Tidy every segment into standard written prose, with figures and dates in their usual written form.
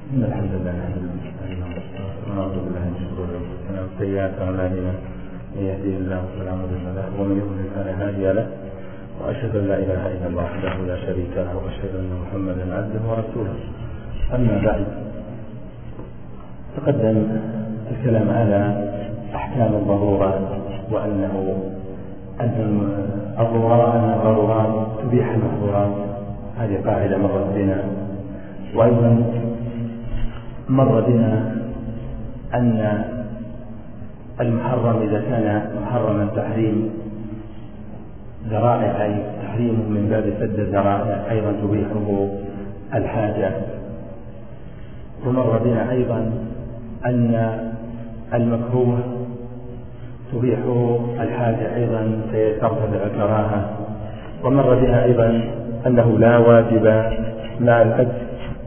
إن الحمد لله ونعوذ بالله من شرور أنفسنا وسيئات أعمالنا من يهده الله فلا مضل له ومن يضلل فلا هادي له وأشهد أن لا إله إلا الله وحده لا شريك له وأشهد أن محمدا عبده ورسوله. أما بعد، تقدم الكلام على أحكام الضرورات وأن الضرورات تبيح المحظورات. هذه قاعدة مرت بنا، وأيضا مر بنا أن المحرم إذا كان محرما تحريم ذرائع أي تحريمه من باب سد الذرائع أيضا تبيحه الحاجة. ومر بنا أيضا أن المكروه تبيحه الحاجة أيضا ترتفع الكراهة. ومر بنا أيضا أنه لا واجب مع الأجر.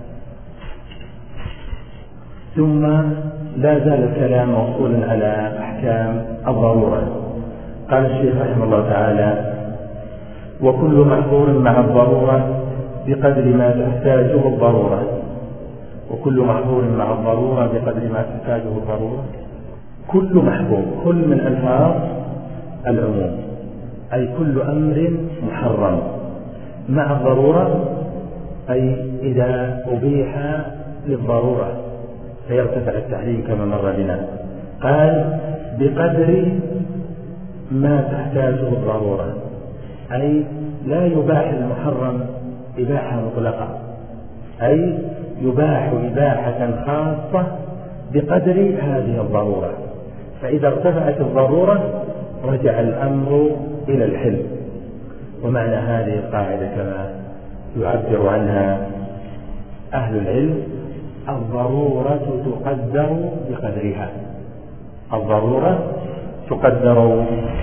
ثم لا زال الكلام موصولا على أحكام الضرورة. قال الشيخ رحمه الله تعالى: وكل محظور مع الضرورة بقدر ما تحتاجه الضرورة. وكل محظور مع الضرورة بقدر ما تحتاجه الضرورة. كل محظور، كل من ألفاظ العموم، أي كل أمر محرم مع الضرورة، أي إذا أبيح للضرورة فيرتفع التحريم كما مر بنا. قال بقدر ما تحتاجه الضرورة، أي لا يباح المحرم إباحة مطلقة، أي يباح إباحة خاصة بقدر هذه الضرورة. فإذا ارتفعت الضرورة رجع الأمر إلى الحل. ومعنى هذه القاعدة كما يعبر عنها أهل العلم: الضرورة تقدر بقدرها. الضرورة تقدر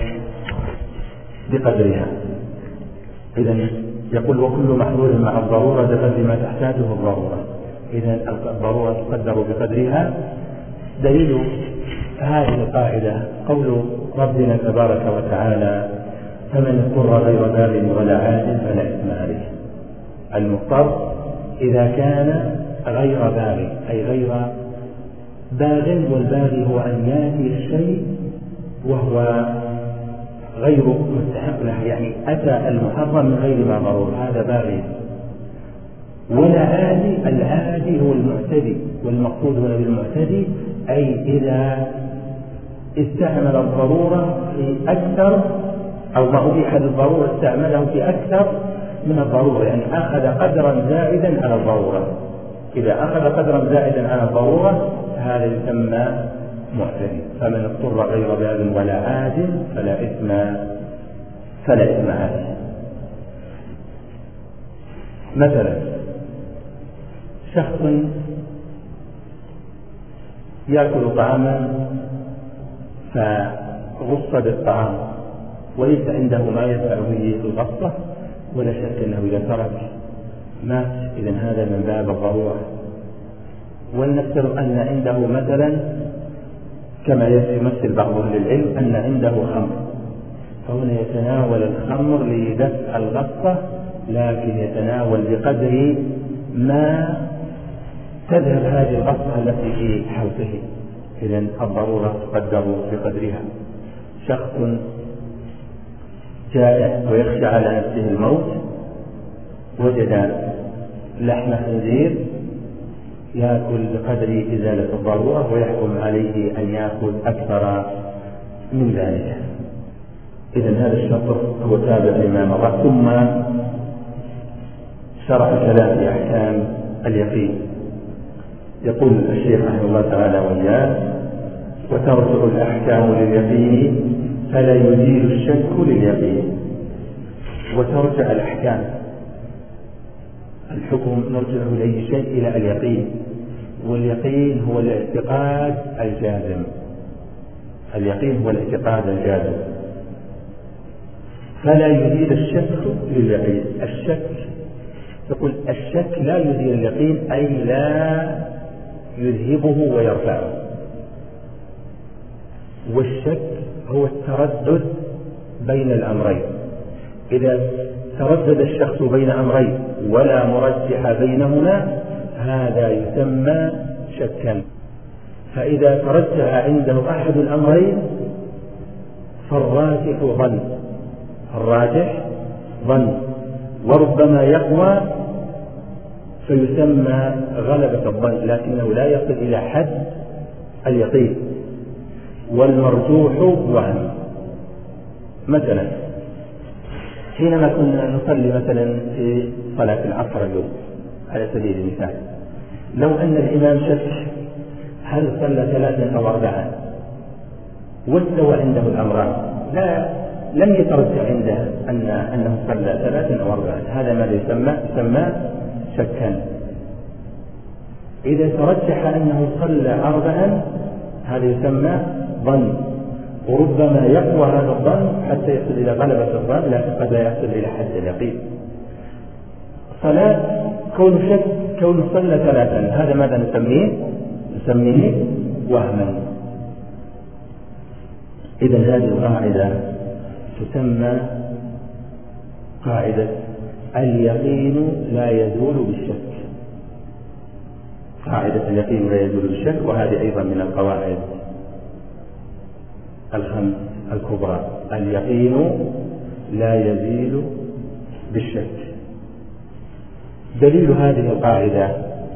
بقدرها. إذن يقول: وكل محظور مع الضرورة بقدر ما تحتاجه الضرورة. إذن الضرورة تقدر بقدرها. دليل هذه القاعدة قول ربنا تبارك وتعالى: فمن اضطر غير باغ ولا عاد فلا إثم عليه. المضطر إذا كان غير باغ، أي غير باغ، والباغي هو أن يأتي الشيء وهو غير مستحق له، يعني أتى المحرم من غير ما ضرور، هذا باغي. ولا عادي، العادي هو المعتدي، والمقصود هنا بالمعتدي أي إذا استعمل الضرورة في أكثر، أو ما أبيح للضرورة استعمله في أكثر من الضرورة، يعني أخذ قدرا زائدا على الضرورة. إذا أخذ قدرا زائدا على الضرورة هذا يسمى معتدي. فمن اضطر غير باغ ولا عاد فلا إثم عليه. مثلا شخص يأكل طعاما فغص بالطعام وليس عنده ما يدفع به في الغصة، ولا شك أنه إذا ترك مات. إذن هذا من باب الضرورة. ولنفترض أن عنده مثلا كما يمثل بعض أهل العلم أن عنده خمر، فهنا يتناول الخمر لدفع الغصة، لكن يتناول بقدر ما تذهب هذه الغصة التي في حلقه. إذن الضرورة تقدر بقدرها. شخص جائع ويخشى على نفسه الموت، وجد لحم خنزير يأكل بقدر إزالة الضرورة، ويحكم عليه أن يأكل أكثر من ذلك. إذن هذا الشرط هو تابع لما مر. ثم شرح الكلام في أحكام اليقين. يقول الشيخ رحمه الله تعالى وإياه: وترجع الأحكام لليقين فلا يزيل الشك لليقين. وترجع الأحكام، الحكم نرجعه إليه شيء إلى اليقين، واليقين هو الاعتقاد الجازم. اليقين هو الاعتقاد الجازم. فلا يزيل الشك لليقين. الشك، تقول الشك لا يزيل اليقين، أي لا يذهبه ويرفعه. والشك هو التردد بين الأمرين. إذا تردد الشخص بين أمرين ولا مرجح بينهما هذا يسمى شكا. فإذا ترجح عنده أحد الأمرين فالراجح ظن، وربما يقوى فيسمى غلبة الظن، لكنه لا يصل إلى حد اليقين. والمرجوح وهم. مثلا حينما كنا نصلي مثلا في صلاة العصر اليوم على سبيل المثال، لو أن الإمام شك هل صلى 3 أو 4 واستوى عنده الأمران، لم يترجح عنده أنه صلى 3 أو 4، هذا ماذا يسمى شكا. إذا ترجح أنه صلى 4 هذا يسمى ظن، وربما يقوى هذا الظن حتى يصل إلى غلبة الظن، لكن قد لا يصل إلى حد اليقين. صلاة كون صلى 3 هذا ماذا نسميه وهما. إذا هذه القاعدة تسمى قاعدة اليقين لا يزول بالشك. قاعدة اليقين لا يزول بالشك، وهذه أيضا من القواعد الخمس الكبرى. اليقين لا يزيل بالشك. دليل هذه القاعدة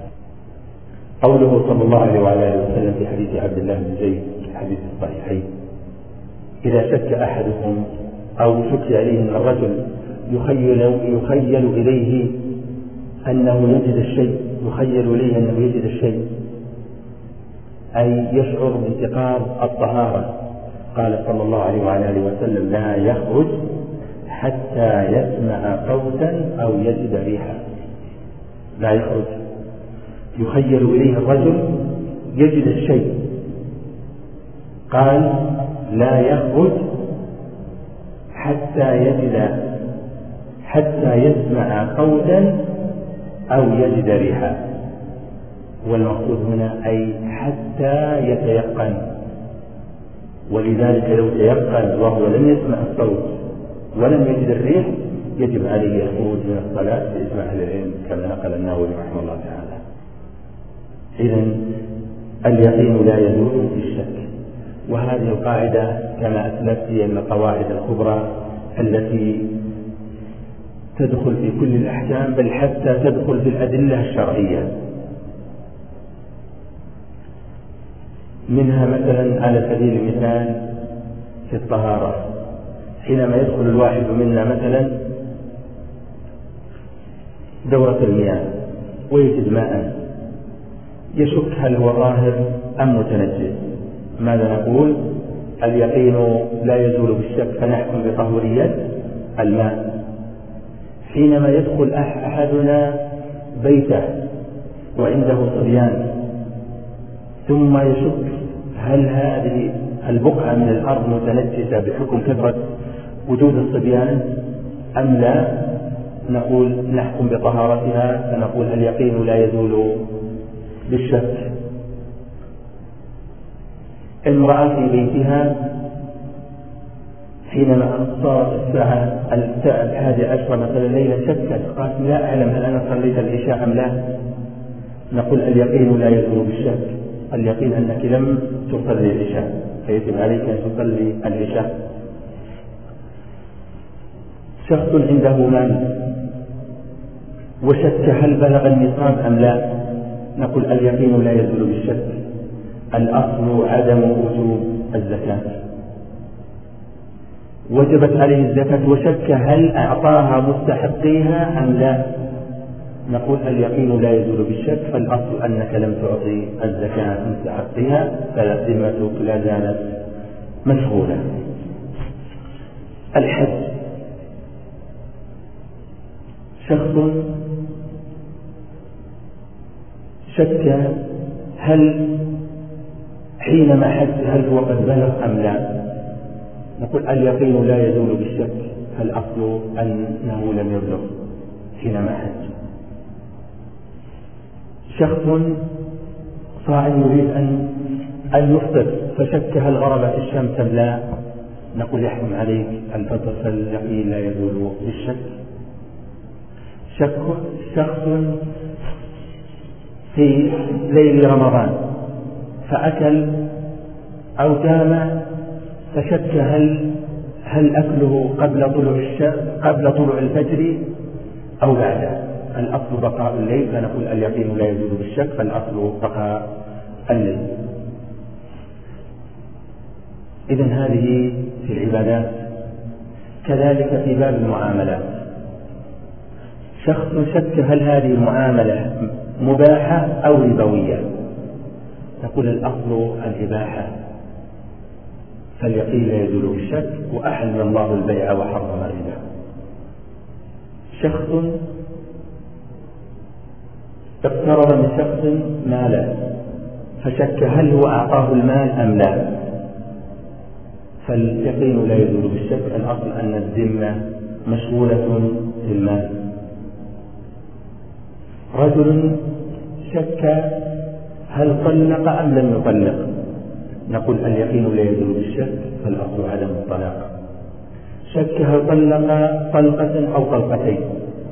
قوله صلى الله عليه وعلى آله وسلم في حديث عبد الله بن زيد في حديث الصحيحين: إذا شك أحدكم أو شك عليه أن الرجل يخيل إليه أنه يجد الشيء، أي يشعر بانتقاض الطهارة، قال صلى الله عليه وعلى آله وسلم: لا يخرج حتى يسمع صوتا أو يجد ريحا. لا يخرج، يخيل إليه الرجل يجد الشيء، قال: لا يخرج حتى يسمع صوتا أو يجد ريحا. والمقصود هنا أي حتى يتيقن، ولذلك لو تيقن وهو لم يسمع الصوت ولم يجد الريح يجب عليه الخروج من الصلاة بإجماع أهل العلم كما نقل النووي رحمه الله تعالى. إذن اليقين لا يزول بالشك. وهذه القاعدة كما أسلفت هي من القواعد الكبرى التي تدخل في كل الأحكام، بل حتى تدخل في الأدلة الشرعية. منها مثلا على سبيل المثال في الطهارة، حينما يدخل الواحد منا مثلا دورة المياه ويجد ماء، يشك هل هو طاهر أم متنجس، ماذا نقول؟ اليقين لا يزول بالشك، فنحكم بطهورية الماء. حينما يدخل أحدنا بيته وعنده صبيان ثم يشك هل هذه البقعة من الأرض متنجسة بحكم كثرة وجود الصبيان أم لا، نقول نحكم بطهارتها، فنقول اليقين لا يزول بالشك. امرأة في بيتها حينما صارت الساعة 11 مثلا ليلة شكت، قالت: لا أعلم هل أنا صليت العشاء أم لا، نقول اليقين لا يزول بالشك. اليقين أنك لم تصلي العشاء، فيجب عليك أن تصلي العشاء. شخص عنده مال وشك هل بلغ النصاب أم لا، نقول اليقين لا يزول بالشك. الأصل عدم وجوب الزكاة، وجبت عليه الزكاة وشك هل أعطاها مستحقيها أم لا، نقول اليقين لا يزول بالشك، فالأصل أنك لم تعطي الزكاة مستحقيها، فذمتك لا زالت مشغولة. الحج، شخص شك هل حينما حج هل هو قد بلغ أم لا، نقول اليقين لا يزول بالشك، فالأصل أنه لم يبلغ حينما حج. شخص صائم يريد أن يفطر فشك هل غربت الشمس أم لا، نقول يحرم عليك الفطر، فاليقين لا يزول بالشك. شخص في ليل رمضان فأكل أو تام فشك هل أكله قبل طلوع الفجر أو بعده. الأصل بقاء الليل، فنقول اليقين لا يزول بالشك، فالأصل بقاء الليل. إذن هذه في العبادات. كذلك في باب المعاملات، شخص شك هل هذه المعاملة مباحة أو ربوية، نقول الأصل الإباحة، فاليقين لا يزول بالشك، وأحل الله البيع وحرم الربا. شخص اقترض من شخص مالا فشك هل هو أعطاه المال أم لا، فاليقين لا يزول بالشك، الأصل أن الذمة مشغولة في المال. رجل شك هل طلق أم لم يطلق، نقول اليقين لا يزول بالشك، فالأصل عدم الطلاق. شك هل طلق طلقة أو طلقتين،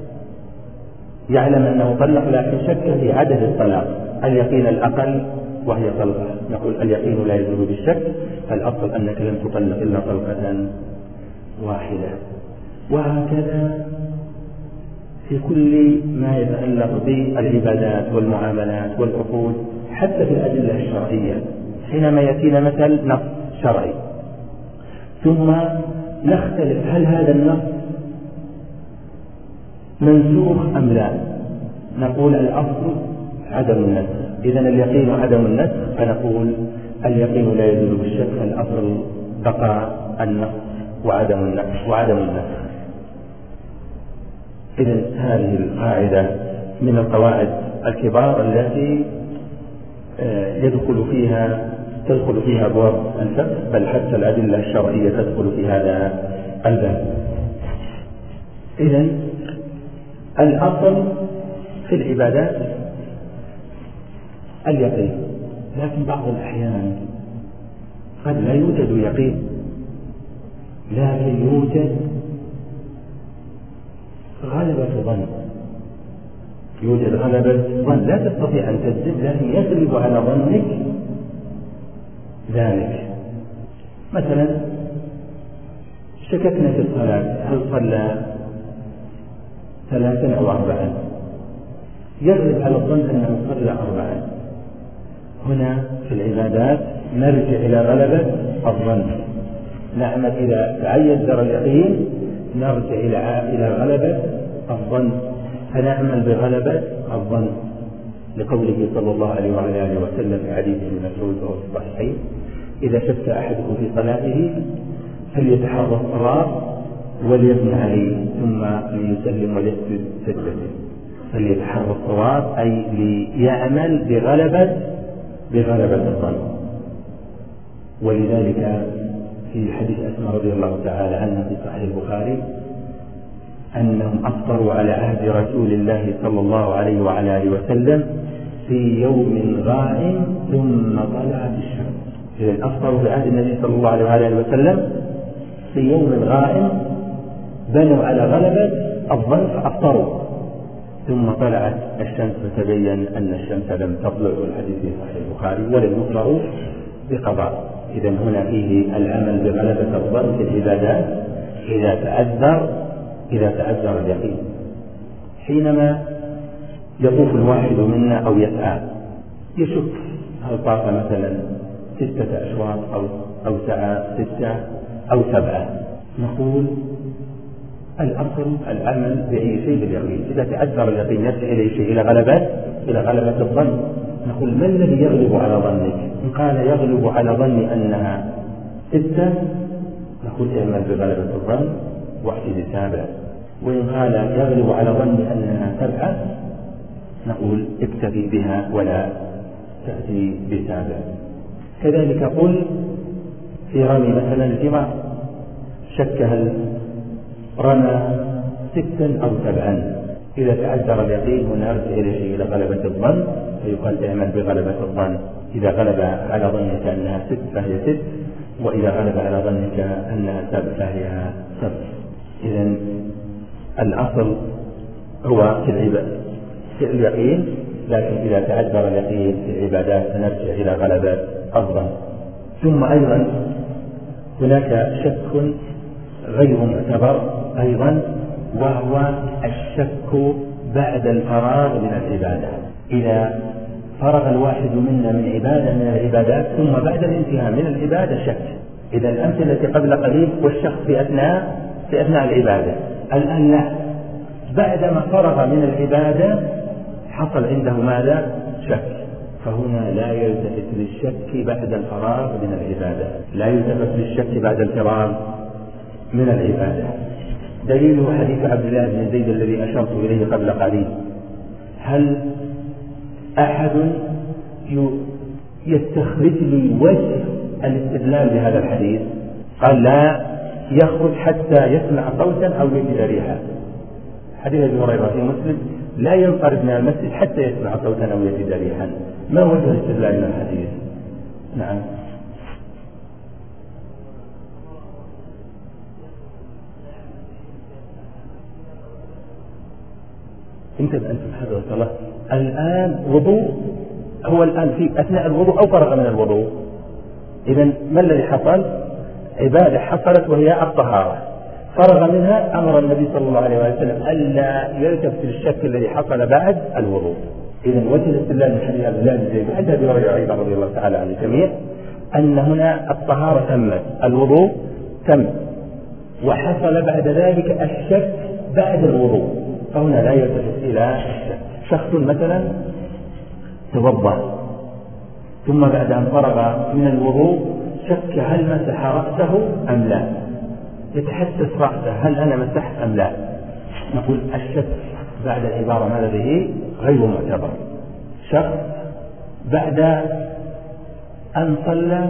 يعلم أنه طلق لكن شك في عدد الطلاق، اليقين الأقل وهي طلقة، نقول اليقين لا يزول بالشك، فالأصل أنك لم تطلق إلا طلقة واحدة. وهكذا في كل ما يتعلق بالعبادات والمعاملات والعقود، حتى في الأدلة الشرعية، حينما يأتينا مثل نص شرعي ثم نختلف هل هذا النص منسوخ أم لا، نقول الأصل عدم النسخ، إذن اليقين عدم النسخ، فنقول اليقين لا يزول بالشك، فالأصل بقاء النص وعدم النسخ. إذن هذه القاعدة من القواعد الكبار التي تدخل فيها أبواب الفقه، بل حتى الأدلة الشرعية تدخل في هذا الباب. إذن الأصل في العبادات اليقين، لكن بعض الأحيان قد لا يوجد يقين، لكن يوجد غلبة ظن، لا تستطيع أن تجزم، لكن يغلب على ظنك ذلك. مثلا شككنا في الصلاة، هل صلى 3 أو 4، يغلب على الظن أنه صلى 4. هنا في العبادات نرجع إلى غلبة الظن، نعمل إذا تعيد اليقين نرجع إلى غلبة الظن، فنعمل بغلبة الظن، لقوله صلى الله عليه وعلى آله وسلم في حديث ابن مسعود وهو في الصحيحين: إذا شك أحدكم في صلاته فليتحرى الصواب وليبني عليه ثم ليسلم وليسجد سجدته. فليتحرى الصواب أي ليعمل بغلبة الظن. ولذلك في حديث أسماء رضي الله تعالى عنها في صحيح البخاري أنهم أفطروا على عهد رسول الله صلى الله عليه وعلى آله وسلم في يوم غائم ثم طلعت الشمس. إذن أفطروا في عهد النبي صلى الله عليه وعلى آله وسلم في يوم غائم، بنوا على غلبة الظن فأفطروا، ثم طلعت الشمس فتبين أن الشمس لم تطلع، والحديث في صحيح البخاري، ولم يفطروا بقضاء. إذن هنا فيه العمل بغلبة الظن في العبادات إذا تأذر اليقين. حينما يطوف الواحد منا أو يسعى يشك هل طاف مثلا 6 أشواط أو سعى 6 أو 7، نقول الأصل العمل بأي شيء باليقين. إذا تأذر اليقين يرجع إلى شيء إلى غلبة الظن، نقول ما الذي يغلب على ظنك؟ إن قال يغلب على ظني أنها 6، نقول اعمل بغلبة الظن واحتج 7. وإن قال يغلب على ظني أنها 7، نقول اكتفي بها ولا تأتي ب7. كذلك قل في رمي مثلا الجمار، شك هل رمى 6 أو 7، إذا تعذر اليقين هنا يرجع إلى شيء إلى غلبة الظن، فيقال اعمل بغلبة الظن. إذا غلب على ظنك أنها 6 فهي 6، وإذا غلب على ظنك أنها 7 فهي 7. إذن الأصل هو في اليقين لكن إذا تعذر اليقين في العبادات فنرجع إلى غلبة الظن. ثم أيضا هناك شك غير معتبر أيضا، وهو الشك بعد الفراغ من العبادة. إذا فرغ الواحد منا من عبادة من العبادات ثم بعد الانتهاء من العبادة شك. إذا الأمثلة التي قبل قليل والشك في أثناء العبادة، الآن لا، بعدما فرغ من العبادة حصل عنده ماذا؟ شك. فهنا لا يلتفت للشك بعد الفراغ من العبادة، لا يلتفت للشك بعد الفراغ من العبادة. دليله حديث عبد الله بن زيد الذي أشرت إليه قبل قليل. هل أحد يستخرج لي وجه الاستدلال بهذا الحديث؟ قال لا يخرج حتى يسمع صوتا أو يجد ريحا. حديث أبي هريرة في مسلم: لا ينصرف من المسجد حتى يسمع صوتا أو يجد ريحا. ما وجه الاستدلال من الحديث؟ نعم. انتبه أنتم حضرة الله، الآن وضوء، هو الآن في أثناء الوضوء أو فرغ من الوضوء. إذن ما الذي حصل؟ عبادة حصلت وهي الطهارة، فرغ منها. أمر النبي صلى الله عليه وسلم ألا يلتفت للشك الذي حصل بعد الوضوء. إذن وجه الاستدلال من حديث عبد الله بن زيد عند أبي هريرة أيضا رضي الله تعالى عن الجميع أن هنا الطهارة تمت، الوضوء تم، وحصل بعد ذلك الشك بعد الوضوء، فهنا لا يلتفت إلى الشك. شخص مثلا توضأ ثم بعد أن فرغ من الوضوء شك هل مسح رأسه أم لا، يتحسس رأسه هل أنا مسحت أم لا. نقول الشك بعد العبارة ماذا به؟ غير معتبر. شخص بعد أن صلى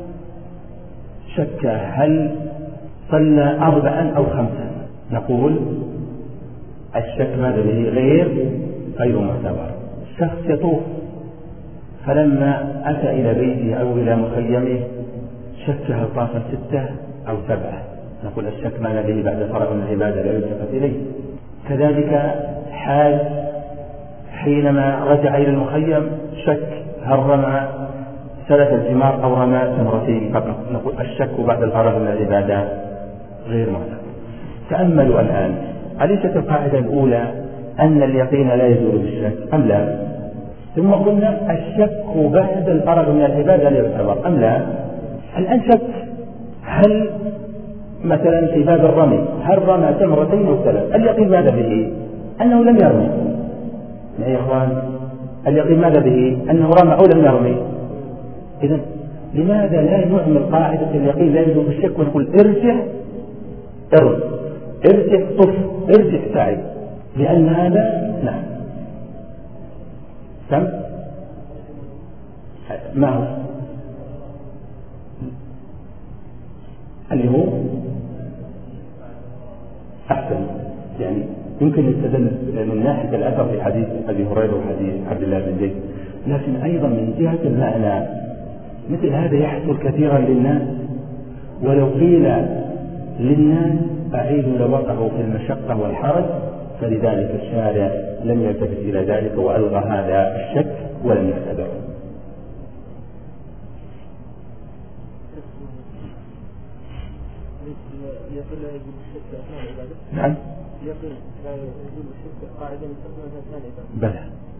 شك هل صلى 4 أو 5، نقول الشك ماذا به؟ غير معتبر. شخص يطوف فلما أتى إلى بيته أو إلى مخيمه شك هل طاف 6 أو 7، نقول الشك ماذا به؟ بعد فرغ من العبادة لا يلتفت إليه. كذلك حال حينما رجع إلى المخيم شك هل رمى 3 الجمار أو رمى 2 فقط، نقول الشك بعد الفراغ من العبادة غير معتبر. تأملوا الآن، أليست القاعدة الأولى أن اليقين لا يزول بالشك أم لا؟ ثم قلنا الشك بعد الفراغ من العبادة لا يعتبر أم لا؟ الآن شك هل مثلا في باب الرمي هل رمى 2 أو 3، اليقين ماذا به؟ أنه لم يرمي. يا إخوان اليقين ماذا به؟ أنه رمى أو لم يرمي. إذن لماذا لا نعمل قاعدة اليقين لا يزول بالشك ونقول ارجع طف ارجع سعي، لأن هذا نعم سم ما هو اللي هو أحسن، يعني يمكن يستدل من ناحية الأثر في حديث أبي هريرة وحديث عبد الله بن زيد، لكن أيضا من جهة المعنى مثل هذا يحصل كثيرا للناس، ولو قيل للناس أعيدوا لوقعوا في المشقة والحرج، فلذلك الشارع لم يلتفت إلى ذلك وألغى هذا الشك ولم يعتبره. نعم يقين لا يزول الشك قاعدة مستخدمة أثناء العبادة. بلى.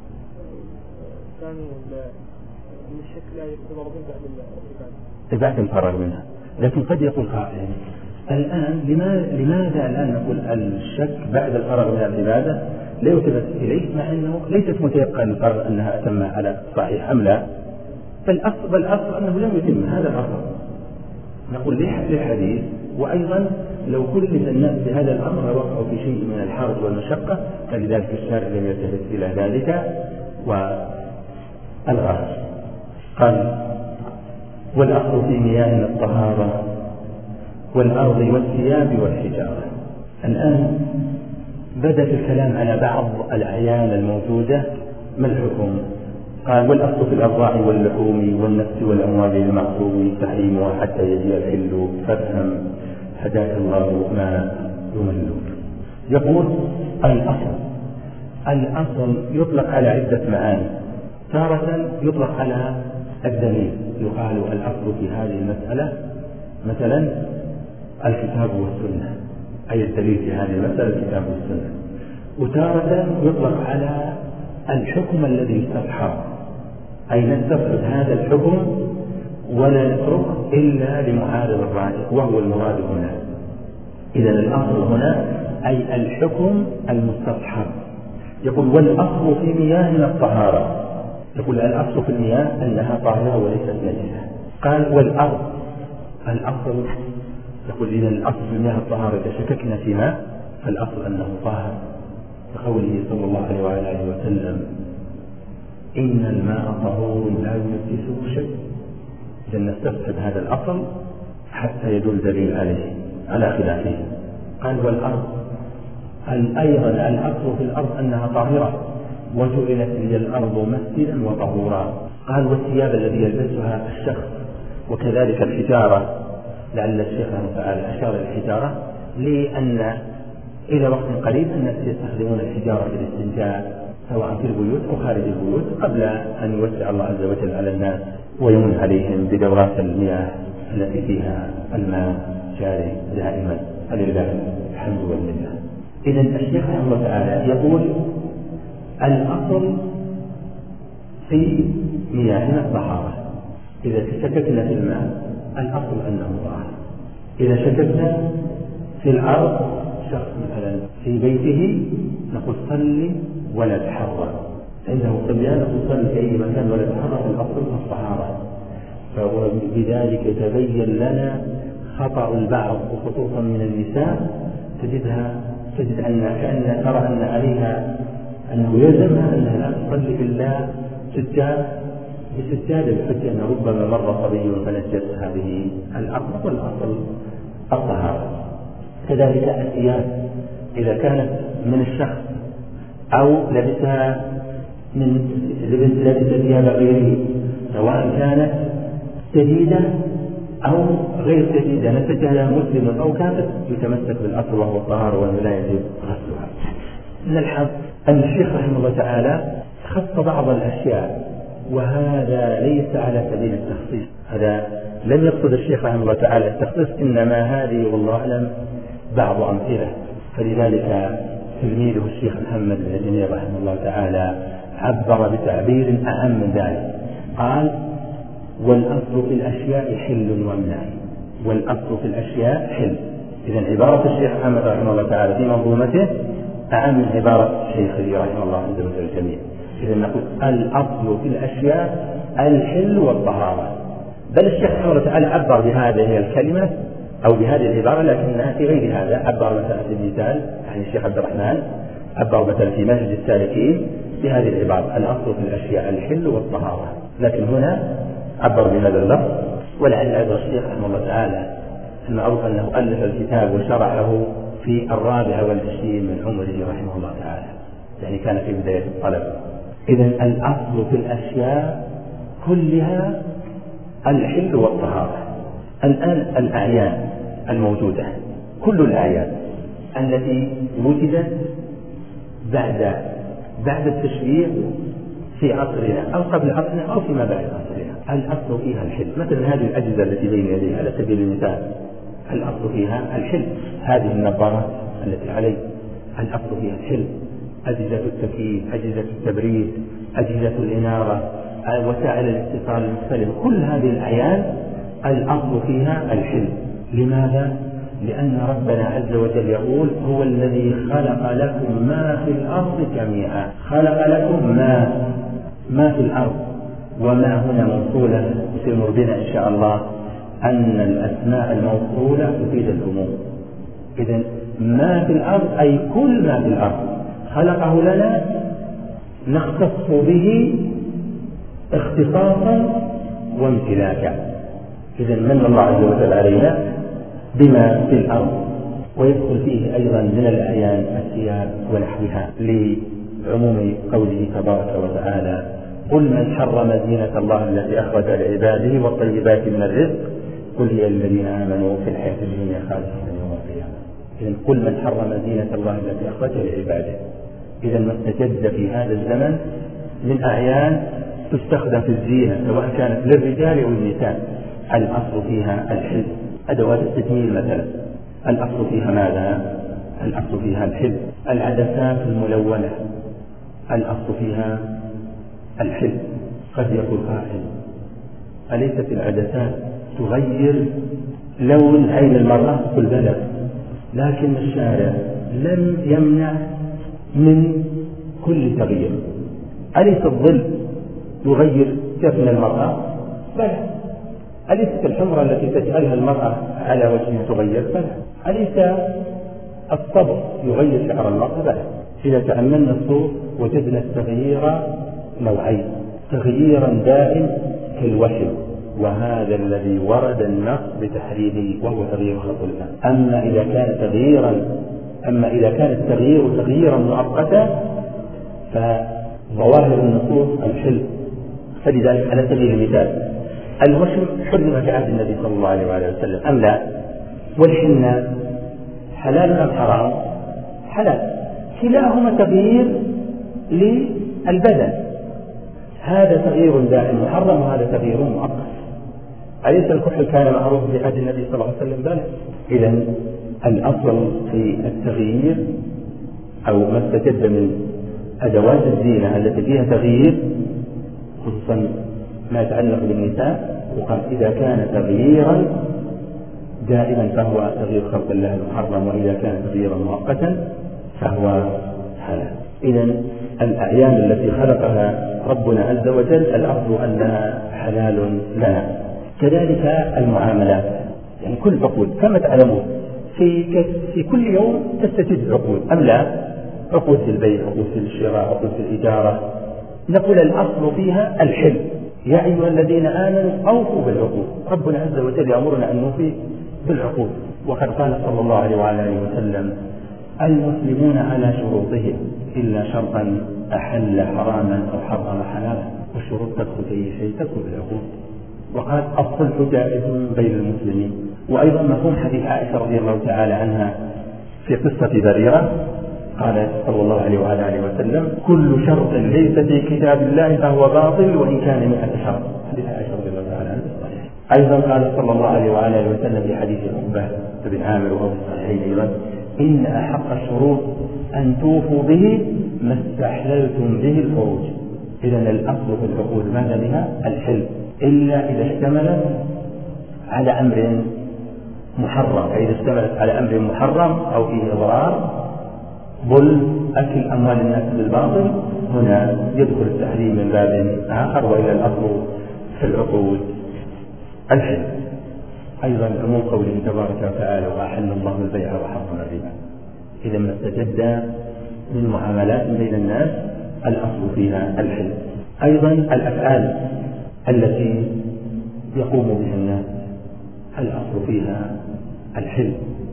ثاني الشك لا يعتبر بعد العبادة بعد الفراغ منها، لكن قد يقول قائل الآن لماذا الآن نقول الشك بعد الفراغ من العبادة لا يلتفت إليه، مع أنه ليست متيقنة أنها أتم على صحيح أم لا؟ فالأصل أنه لم يتم هذا الأصل. نقول للحديث، وأيضا لو كلف الناس بهذا الأمر وقعوا في شيء من الحرج والمشقة، فلذلك الشارع لم يلتفت إلى ذلك والغرض. قال والأصل في مياه الطهارة والأرض والثياب والحجارة. الآن بدأ الكلام على بعض الأعيان الموجودة، ما الحكم؟ قال والأصل في الأرضاع واللحوم والنفس والأموال المعصوم تحريمها حتى يجي الحل فافهم هداك الله ما يمل. يقول الأصل الأصل يطلق على عدة معاني. تارة يطلق على الدليل، يقال الأصل في هذه المسألة مثلا الكتاب والسنة، أي الدليل في هذه المسألة الكتاب والسنة. وتارة يطلق على الحكم الذي يستبحر، أي نستبحر هذا الحكم ولا نترك إلا لمعارض الراجح وهو المراد هنا. إذا الأصل هنا أي الحكم المستبحر. يقول والأصل في مياه الطهارة، يقول الأصل في المياه أنها طاهرة وليست نجسة. قال والأرض، الأصل يقول إذا الأصل في المياه الطهارة إذا شككنا في ماء فالأصل أنه طاهر، كقوله صلى الله عليه وعلى آله وسلم إن الماء طهور لا ينجسه شيء. إذا نستفسد هذا الأصل حتى يدل دليل عليه على خلافه. قال والأرض، أيضا الأصل في الأرض أنها طاهرة وجعلت لي الأرض مسجدا وطهورا. قال والثياب الذي يلبسها الشخص، وكذلك الحجارة، لعل الشيخ رحمه تعالى أشار الحجارة لأن إلى وقت قريب الناس يستخدمون الحجارة في الاستنجاء سواء في البيوت أو خارج البيوت، قبل أن يوسع الله عز وجل على الناس ويمن عليهم بدورات المياه التي فيها الماء جاري دائما، فلله الحمد والمنة. إذا الشيخ رحمه الله تعالى يقول الأصل في مياهنا الطهارة. إذا شككنا في الماء الأصل أنه طاهر. إذا شككنا في الأرض، شخص مثلا في بيته نقول صلي ولا تحرك، عنده صبيان نقول صلي في أي مكان ولا تحرك، الأصل الطهارة. فبذلك يتبين لنا خطأ البعض وخصوصا من النساء، تجد أن كأن ترى أن عليها أنه يلزمها أنها لا تصلي بالله بسجادة بحجة أن ربما مر صبي فنجس هذه الأصل، والأصل الطهارة. كذلك الثياب إذا كانت من الشخص أو لبسها لبس ثياب غيره، سواء كانت جديدة أو غير جديدة نتجها مسلم أو كافر، يتمسك بالأصل وهو الطهارة ولا يجب غسلها. نلحظ أن الشيخ رحمه الله تعالى خص بعض الأشياء، وهذا ليس على سبيل التخصيص، هذا لم يقصد الشيخ رحمه الله تعالى التخصيص، إنما هذه والله أعلم بعض أمثلة. فلذلك تلميذه الشيخ محمد بن الجنيد رحمه الله تعالى عبر بتعبير أعم من ذلك، قال والأصل في الأشياء حل ومنع، والأصل في الأشياء حل. إذن عبارة الشيخ محمد رحمه الله تعالى في منظومته أعم من عبارة شيخه رحمه الله عز وجل الجميع. إذن نقول الأصل في الأشياء الحل والطهارة، بل الشيخ رحمه الله تعالى عبر بهذه الكلمة أو بهذه العبارة، لكنها في غير هذا. عبر مثلا في المثال، يعني الشيخ عبد الرحمن عبر مثلا في منهج السالكين بهذه العبارة الأصل في الأشياء الحل والطهارة، لكن هنا عبر بهذا اللفظ. ولعل عبر الشيخ رحمه الله تعالى المعروف أنه ألف الكتاب وشرحه في 24 من عمره رحمه الله تعالى، يعني كان في بداية الطلب. إذن الأصل في الأشياء كلها الحل والطهارة. الآن الأعيان الموجودة، كل الأعيان التي وجدت بعد التشريع في عصرنا أو قبل عصرنا أو فيما بعد عصرنا، الأصل فيها الحل. مثلا هذه الأجهزة التي بين يدي على سبيل المثال الأصل فيها الحل. هذه النظارات التي علي الأصل فيها الحل. أجهزة التكييف، أجهزة التبريد، أجهزة الإنارة، وسائل الاتصال المختلفة، كل هذه الأعيان الأصل فيها الحل. لماذا؟ لأن ربنا عز وجل يقول هو الذي خلق لكم ما في الأرض جميعا، خلق لكم ما في الأرض. وما هنا موصولة يسمر بنا إن شاء الله أن الأسماء الموصولة تفيد العموم. إذن ما في الأرض أي كل ما في الأرض خلقه لنا نختص به اختصاصا وامتلاكا. إذن من الله عز وجل علينا بما في الأرض، ويدخل فيه أيضا من الأعيان الثياب ونحوها، لعموم قوله تبارك وتعالى قل من حرم زينة الله التي أخرج لعباده والطيبات من الرزق قل هي للذين آمنوا في الحياة الدنيا خالصة يوم القيامة. إذن قل من حرم زينة الله التي أخرج لعباده. إذا ما استجد في هذا الزمن من أعيان تستخدم في الزينة سواء كانت للرجال أو للنساء الأصل فيها الحل. أدوات التجميل مثلا الأصل فيها ماذا؟ الأصل فيها الحل. العدسات الملونة الأصل فيها الحل. قد يقول قائل أليست العدسات تغير لون عين المرأة؟ قل بلى، لكن الشارع لم يمنع من كل تغيير. أليس الظل يغير جفن المرأة؟ بلى. أليست الحمرة التي تجعلها المرأة على وجهها تغير؟ بلى. أليس الصبغ يغير شعر المرأة؟ بلى. إذا تأملنا الصوت وجدنا التغيير نوعين: تغييرا دائم كالوحي، وهذا الذي ورد النص بتحريمه وهو تغيير خلق الله. أما إذا كان التغيير تغييرا مؤقتا فظواهر النصوص الحل. فلذلك على سبيل المثال الوشم حرم في عهد النبي صلى الله عليه وسلم أم لا؟ والحنة حلال أم حرام؟ حلال. كلاهما تغيير للبدن، هذا تغيير دائم محرم وهذا تغيير مؤقت. أليس الكحل كان معروف في عهد النبي صلى الله عليه وسلم؟ بلى. إذا الأصل في التغيير أو ما استجد من أدوات الزينة التي فيها تغيير، خصوصا ما يتعلق بالنساء، وقال إذا كان تغييرا دائما فهو تغيير خلق الله المحرم، وإذا كان تغييرا مؤقتا فهو حلال. إذا الأعيان التي خلقها ربنا عز وجل الأصل أنها حلال لنا. كذلك المعاملات، يعني كل عقود كما تعلمون في كل يوم تستجد عقود أم لا؟ عقود في البيع، عقود في الشراء، عقود في الإجارة. نقول الأصل فيها الحل. يا أيها الذين آمنوا أوفوا بالعقود. ربنا عز وجل يأمرنا أن نوفي بالعقود، وقد قال صلى الله عليه وآله وسلم: المسلمون على شروطهم إلا شرطا أحل حراما أو حرم حلالا. والشروط تدخل في أي شيء، تدخل بالعقود. وقال: الصلح جائز بين المسلمين. وأيضا مفهوم حديث عائشة رضي الله تعالى عنها في قصة بريرة، قال صلى الله عليه وآله وسلم: كل شرط ليس في كتاب الله فهو باطل وإن كان 100 شرط. حديث عائشة رضي الله تعالى عنها الصحيح. أيضا قال صلى الله عليه وآله وسلم في حديث عقبة بن عامر وهو في الصحيحين أيضا: إن أحق الشروط أن توفوا به ما استحللتم به الفروج. إذن الأصل في العقود ماذا بها؟ الحل، إلا إذا اشتملت على أمر محرم. إذا اشتملت على أمر محرم أو فيه إضرار، ظلم، أكل أموال الناس بالباطل، هنا يدخل التحريم من باب آخر، وإلى الأصل في العقود الحل. أيضا عموم قوله تبارك وتعالى: وأحل الله البيع وحرم الربا. إذا ما استجد من معاملات بين الناس الأصل فيها الحل. أيضا الأفعال التي يقوم بها الناس الأصل فيها الحل.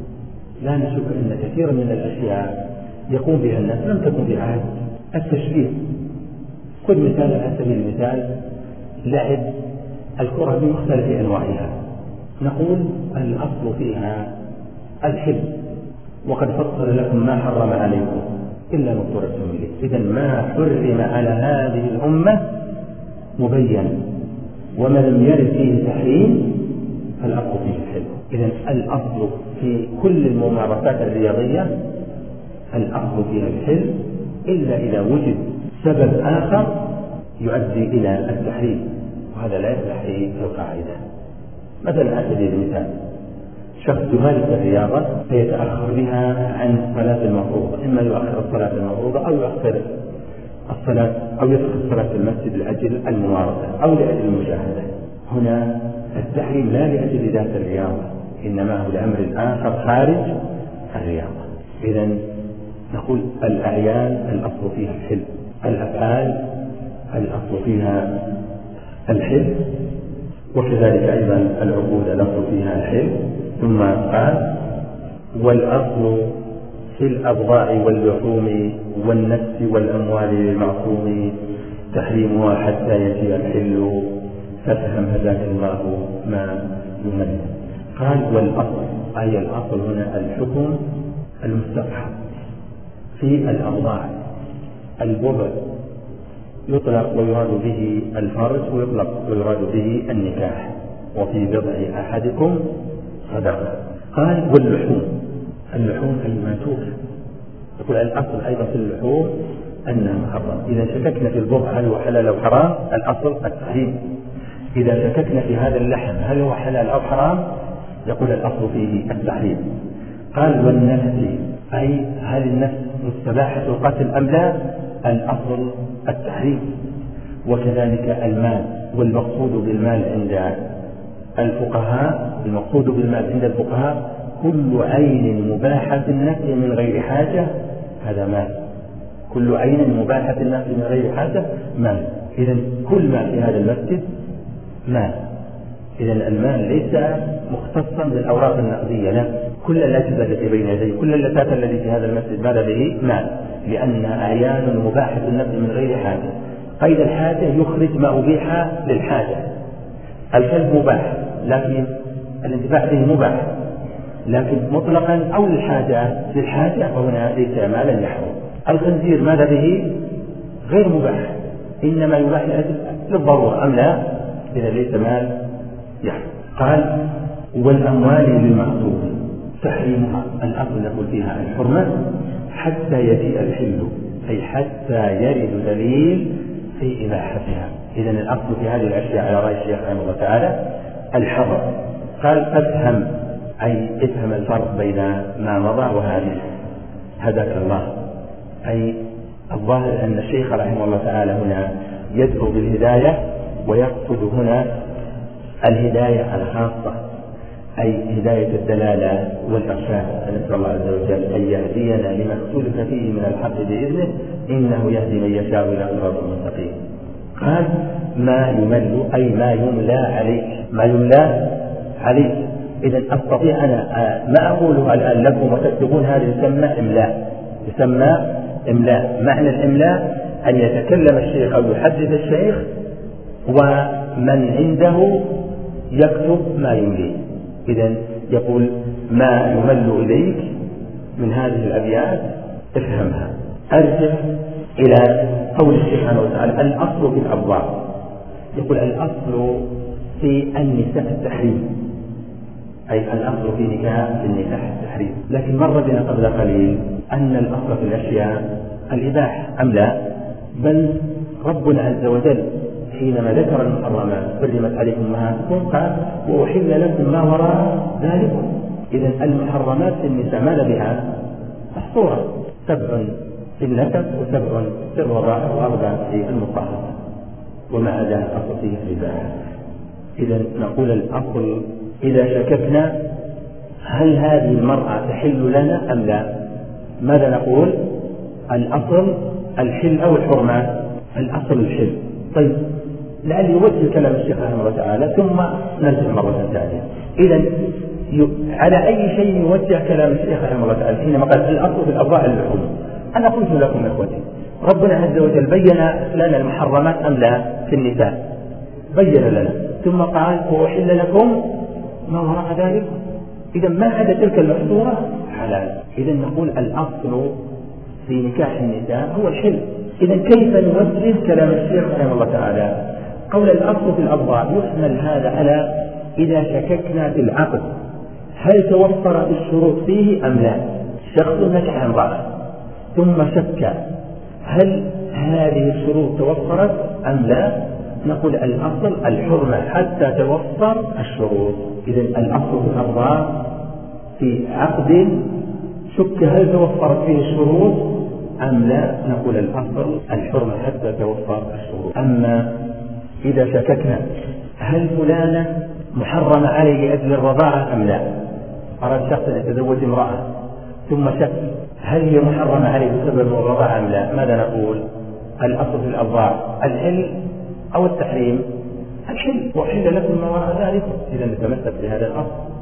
لا نشك أن كثيرا من الأشياء يقوم بها الناس لم تكن في عهد التشريع. خذ مثال على سبيل المثال لعب الكرة بمختلف أنواعها، نقول الأصل فيها الحل، وقد فصل لكم ما حرم عليكم إلا ما اضطررتم إليه. إذن ما حرم على هذه الأمة مبين، وما لم يرد فيه تحريم فالأصل فيه الحل. إذن الأصل في كل الممارسات الرياضية الأصل فيها الحل، إلا إذا وجد سبب آخر يؤدي إلى التحريم، وهذا لا يصلح في القاعدة. مثلا على سبيل المثال شخص يمارس الرياضة فيتأخر بها عن الصلاة المفروضة، إما يؤخر الصلاة المفروضة أو يؤخر الصلاة أو يدخل الصلاة في المسجد لأجل الممارسة أو لأجل المشاهدة. هنا التحريم لا لأجل ذات الرياضة، إنما هو لأمر آخر خارج الرياضة. إذن نقول الأعيان الأصل فيها الحل، الأفعال الأصل فيها الحل، وكذلك أيضا العقود الأصل فيها الحل. ثم قال: والأصل في الأبضاع واللحوم والنفس والأموال المعصوم تحريمها حتى يجيء الحل فافهم هداك الله ما يمنى. قال: والأصل أي الأصل هنا الحكم المستقحم في الأبضاع البضع يطلق ويراد به الفرج، ويطلق ويراد به النكاح. وفي بضع أحدكم صدقة. قال واللحوم، اللحوم أي ما توفى. يقول الأصل أيضا في اللحوم أنها محرم. إذا شككنا في البضع هل هو حلال أو حرام، الأصل التحريم. إذا شككنا في هذا اللحم هل هو حلال أو حرام، يقول الأصل فيه التحريم. قال والنفس، أي هل النفس مستباحة القتل أم لا، الأصل التحريم. وكذلك المال، والمقصود بالمال عند الفقهاء، المقصود بالمال عند الفقهاء كل عين مباحة النفع من غير حاجة، هذا مال. كل عين مباحة النفع من غير حاجة مال. إذن كل ما في هذا المسجد مال. إذن المال ليس مختصا بالأوراق النقدية، لا، كل الأجهزة التي بين يديه، كل اللذات التي في هذا المسجد ماذا به؟ مال، لأنها أعيان مباحة النفع من غير حاجة. قيد الحاجة يخرج ما أبيح للحاجة. الكلب مباح لكن الانتفاع به مباح، لكن مطلقا أو للحاجة فهنا ليس مالا يحرم. الخنزير ماذا به؟ غير مباح، إنما يباح للضرورة أم لا؟ إذا ليس مال يحرم. قال والأموال للمغصوب تحريمها، الأصل نقول فيها الحرمة حتى يجيء الحل، أي حتى يرد دليل في إباحتها. إذن الأصل في هذه الأشياء على رأي الشيخ رحمه الله تعالى الحظر. قال افهم، أي افهم الفرق بين ما مضى وهذه، هداك الله. أي الظاهر أن الشيخ رحمه الله تعالى هنا يدعو بالهداية، ويقصد هنا الهداية الخاصة، أي هداية الدلالة والإرشاد. نسأل الله عز وجل أن يهدينا لما اختلف فيه من الحق بإذنه، إنه يهدي من يشاء إلى صراط مستقيم. قال ما يمل، أي ما يملى عليك، ما يملى عليك. إذا أستطيع أنا ما أقوله الآن لكم وتكتبون، هذا يسمى إملاء، يسمى إملاء. معنى الإملاء أن يتكلم الشيخ أو يحدث الشيخ ومن عنده يكتب ما يمليه. إذن يقول ما يمل إليك من هذه الأبيات افهمها. أرجع إلى قول الشيخ سبحانه وتعالى الأصل في الأبواب، يقول الأصل في النساء التحريم، أي الأصل في النكاح التحريم. لكن مر بنا قبل قليل أن الأصل في الأشياء الإباحة أم لا؟ بل ربنا عز وجل حينما ذكر المحرمات حرمت عليكم أمهاتكم قال وأحل لكم ما وراء ذلكم. إذن المحرمات في النساء ماذا بها؟ محصورة، 7 في النسب و7 في الرضاعة و4 في المطهرة، وما عدا الأصل فيه الإباحة. إذن نقول الأصل إذا شككنا هل هذه المرأة تحل لنا أم لا، ماذا نقول؟ الأصل الحل أو الحرمة؟ الأصل الحل. طيب لعل يوجه كلام الشيخ رحمه الله تعالى ثم نرجع مرة ثانية. إذن على أي شيء يوجه كلام الشيخ رحمه الله تعالى حينما قال الأصل في الأبراء اللحوم؟ أنا قلت لكم إخوتي ربنا عز وجل بين لنا المحرمات أم لا في النساء؟ بين لنا، ثم قال وأحل لكم ما وراء ذلك. إذا ما عدا تلك المحظورة حلال. إذا نقول الأصل في نكاح النساء هو الحل. إذا كيف نوجه كلام الشيخ رحمه الله تعالى؟ قول الأصل في الأبراء يحمل هذا على إذا شككنا في العقد هل توفرت الشروط فيه أم لا. شخص نكح امرأة ثم شك هل هذه الشروط توفرت أم لا، نقول الأصل الحرمة حتى توفر الشروط. إذن الأصل في الأبراء في عقد شك هل توفرت فيه الشروط أم لا، نقول الأصل الحرمة حتى توفر الشروط. أما إذا شككنا هل فلانة محرم عليه لأجل الرضاعة أم لا، أراد شخص أن يتزوج امرأة ثم شك هل هي محرمة عليه بسبب الرضاعة أم لا، ماذا نقول؟ الأصل في الأبراء الحل أو التحريم؟ الحل، وحل لكم ما وراء ذلك. إذا نتمسك بهذا الأصل.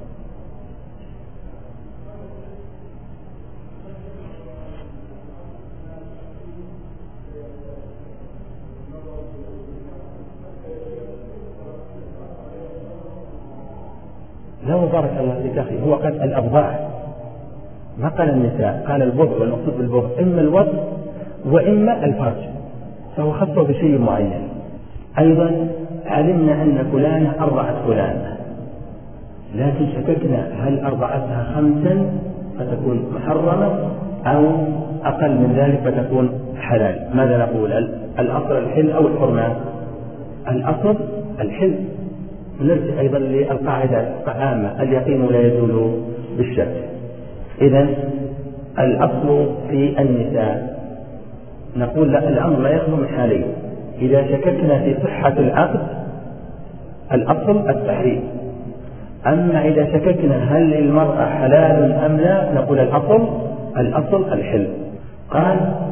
لا مبارك الله فيك أخي، هو قال الأبضاع ما قال النساء، قال البضع، والمقصود بالبضع إما الوضع وإما الفرج، فهو خصه بشيء معين. أيضا علمنا أن فلانة أرضعت فلانة، لكن شككنا هل أرضعتها 5 فتكون محرمة أو أقل من ذلك فتكون حلال. ماذا نقول؟ الأصل الحل أو الحرمة؟ الأصل الحل. نرجع أيضا للقاعدة العامة اليقين لا يزول بالشك. إذن الأصل في النساء نقول لا، الأمر لا يخلو من حالين. إذا شككنا في صحة العقد الأصل التحريم، أما إذا شككنا هل المرأة حلال أم لا نقول الأصل الحل. قال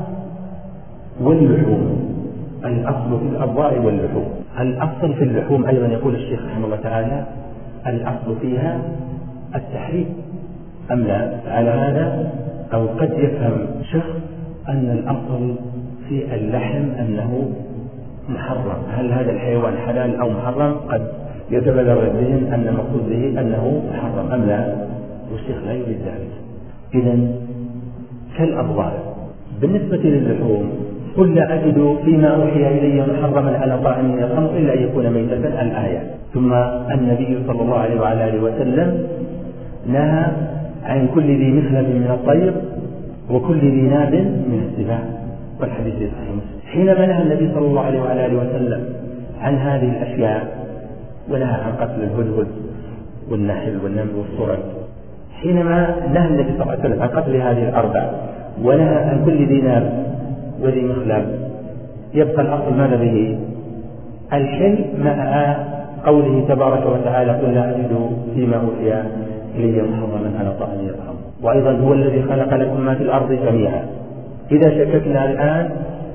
واللحوم، الأصل في الأبواء واللحوم. الأصل في اللحوم أيضا يقول الشيخ رحمه الله تعالى الأصل فيها التحريم أم لا؟ على هذا أو قد يفهم شخص أن الأصل في اللحم أنه محرم، هل هذا الحيوان حلال أو محرم؟ قد يتبادر الذهن أن المقصود به أنه محرم أم لا، والشيخ لا يريد ذلك. إذن كالأبواب بالنسبة للحوم قل لا أجد فيما أوحي إلي محرما على طاعم يطعمه إلا أن يكون ميتة الآية. ثم النبي صلى الله عليه وعلى آله وسلم نهى عن كل ذي مخلب من الطير وكل ذي ناب من السباع، والحديث صحيح مسلم. حينما نهى النبي صلى الله عليه وعلى آله وسلم عن هذه الأشياء ونهى عن قتل الهدهد والنحل والنمل والصرد، حينما نهى النبي صلى الله عليه وسلم عن قتل هذه الأربع ونهى عن كل ذي ناب وذي مخلب، يبقى الأصل ماذا به؟ الحل مع قوله تبارك وتعالى قل لا أجد فيما أوحي إلي محرما على طاعم يطعمه، وأيضا هو الذي خلق لكم ما في الأرض جميعا. إذا شككنا الآن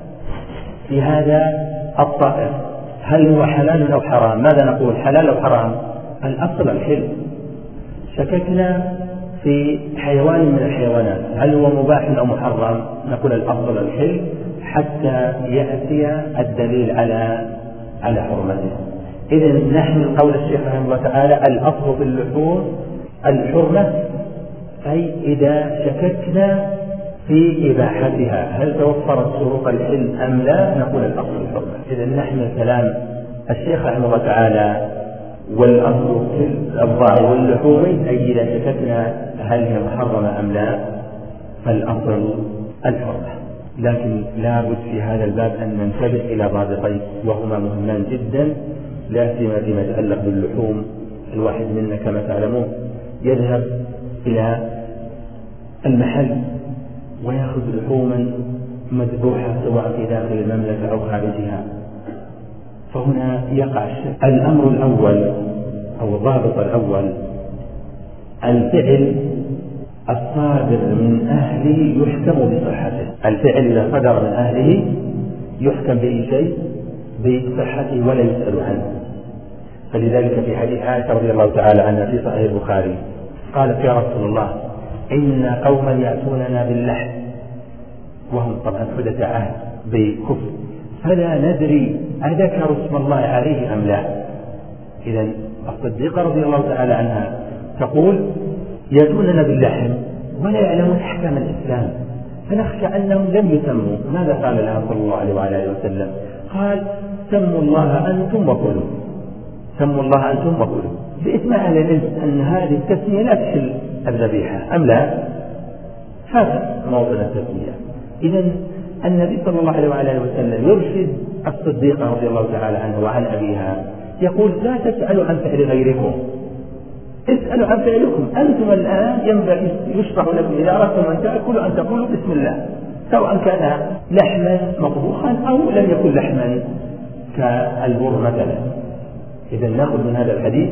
في هذا الطائر هل هو حلال أو حرام، ماذا نقول؟ حلال أو حرام؟ الأصل الحل. شككنا في حيوان من الحيوانات هل هو مباح أو محرم، نقول الأفضل الحل حتى يأتي الدليل على حرمته. إذن نحن قول الشيخ رحمه الله تعالى الأصل في اللحوم الحرمة، أي إذا شككنا في إباحتها هل توفرت شروط الحل أم لا نقول الأصل الحرمة. إذن نحن كلام الشيخ رحمه الله تعالى والأصل في الأبضاع واللحوم أي إذا شككنا هل هي محرمة أم لا فالأصل الحرمة. لكن لا بد في هذا الباب أن ننتبه إلى ضابطين وهما مهمان جدا، لا سيما فيما يتعلق باللحوم. الواحد منا كما تعلمون يذهب إلى المحل ويأخذ لحوما مذبوحة سواء في داخل المملكة أو خارجها، فهنا يقع الشك. الأمر الأول أو الضابط الأول الفعل الصادر من أهله يحكم بصحته. الفعل إذا صدر من أهله يحكم بأي شيء بصحته ولا يسأل عنه. فلذلك في حديث عائشة رضي الله تعالى عنها في صحيح البخاري قالت يا رسول الله إن قوما يأتوننا باللحم وهم طبعا حدث عهد بكفر فلا ندري أذكر اسم الله عليه أم لا. إذن الصديقة رضي الله تعالى عنها تقول يأتوننا باللحم ولا يعلمون أحكام الإسلام فنخشى أنهم لم يسموا. ماذا قال لها صلى الله عليه وعلى آله وسلم؟ قال سموا الله أنتم وكلوا، سموا الله أنتم وكلوا، بإسماع على العلم أن هذه التسمية لا تحل الذبيحة أم لا، هذا موضع التسمية. إذن النبي صلى الله عليه وعلى آله وسلم يرشد الصديقة رضي الله تعالى عنها وعن أبيها يقول لا تسألوا عن فعل غيركم، اسألوا عن فعلكم أنتم الآن ينبغي يشرع لكم إذا أردتم أن تأكلوا أن تقولوا بسم الله، سواء كان لحما مطبوخا أو لم يكن لحما كالبر مثلا. إذا نأخذ من هذا الحديث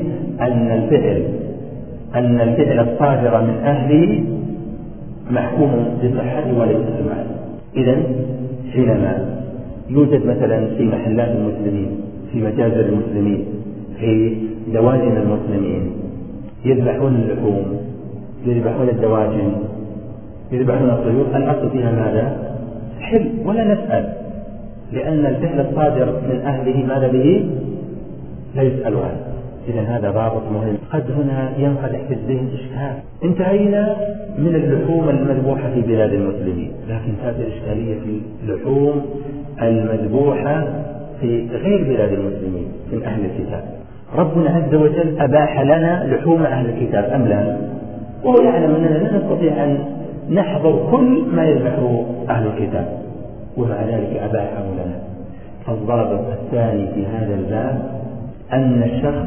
أن الفعل الصادر من أهله محكوم بصحته ولا يسأل عنه. إذن حينما يوجد مثلا في محلات المسلمين في متاجر المسلمين في دواجن المسلمين يذبحون اللحوم يذبحون الدواجن يذبحون الطيور، الأصل فيها ماذا؟ حل ولا نسأل، لأن الفعل الصادر من أهله ماذا به؟ لا يسأل عنه. إذا هذا ضابط مهم. قد هنا ينقدح في الذهن إشكال، انتهينا من اللحوم المذبوحة في بلاد المسلمين، لكن هذه الإشكالية في اللحوم المذبوحة في غير بلاد المسلمين من أهل الكتاب. ربنا عز وجل أباح لنا لحوم أهل الكتاب أم لا؟ وهو يعلم أننا لا نستطيع أن نحضر كل ما يذبحه أهل الكتاب، ومع ذلك أباحه لنا. الضابط الثاني في هذا الباب أن الشخص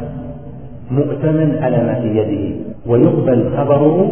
مؤتمن على ما في يده، ويقبل خبره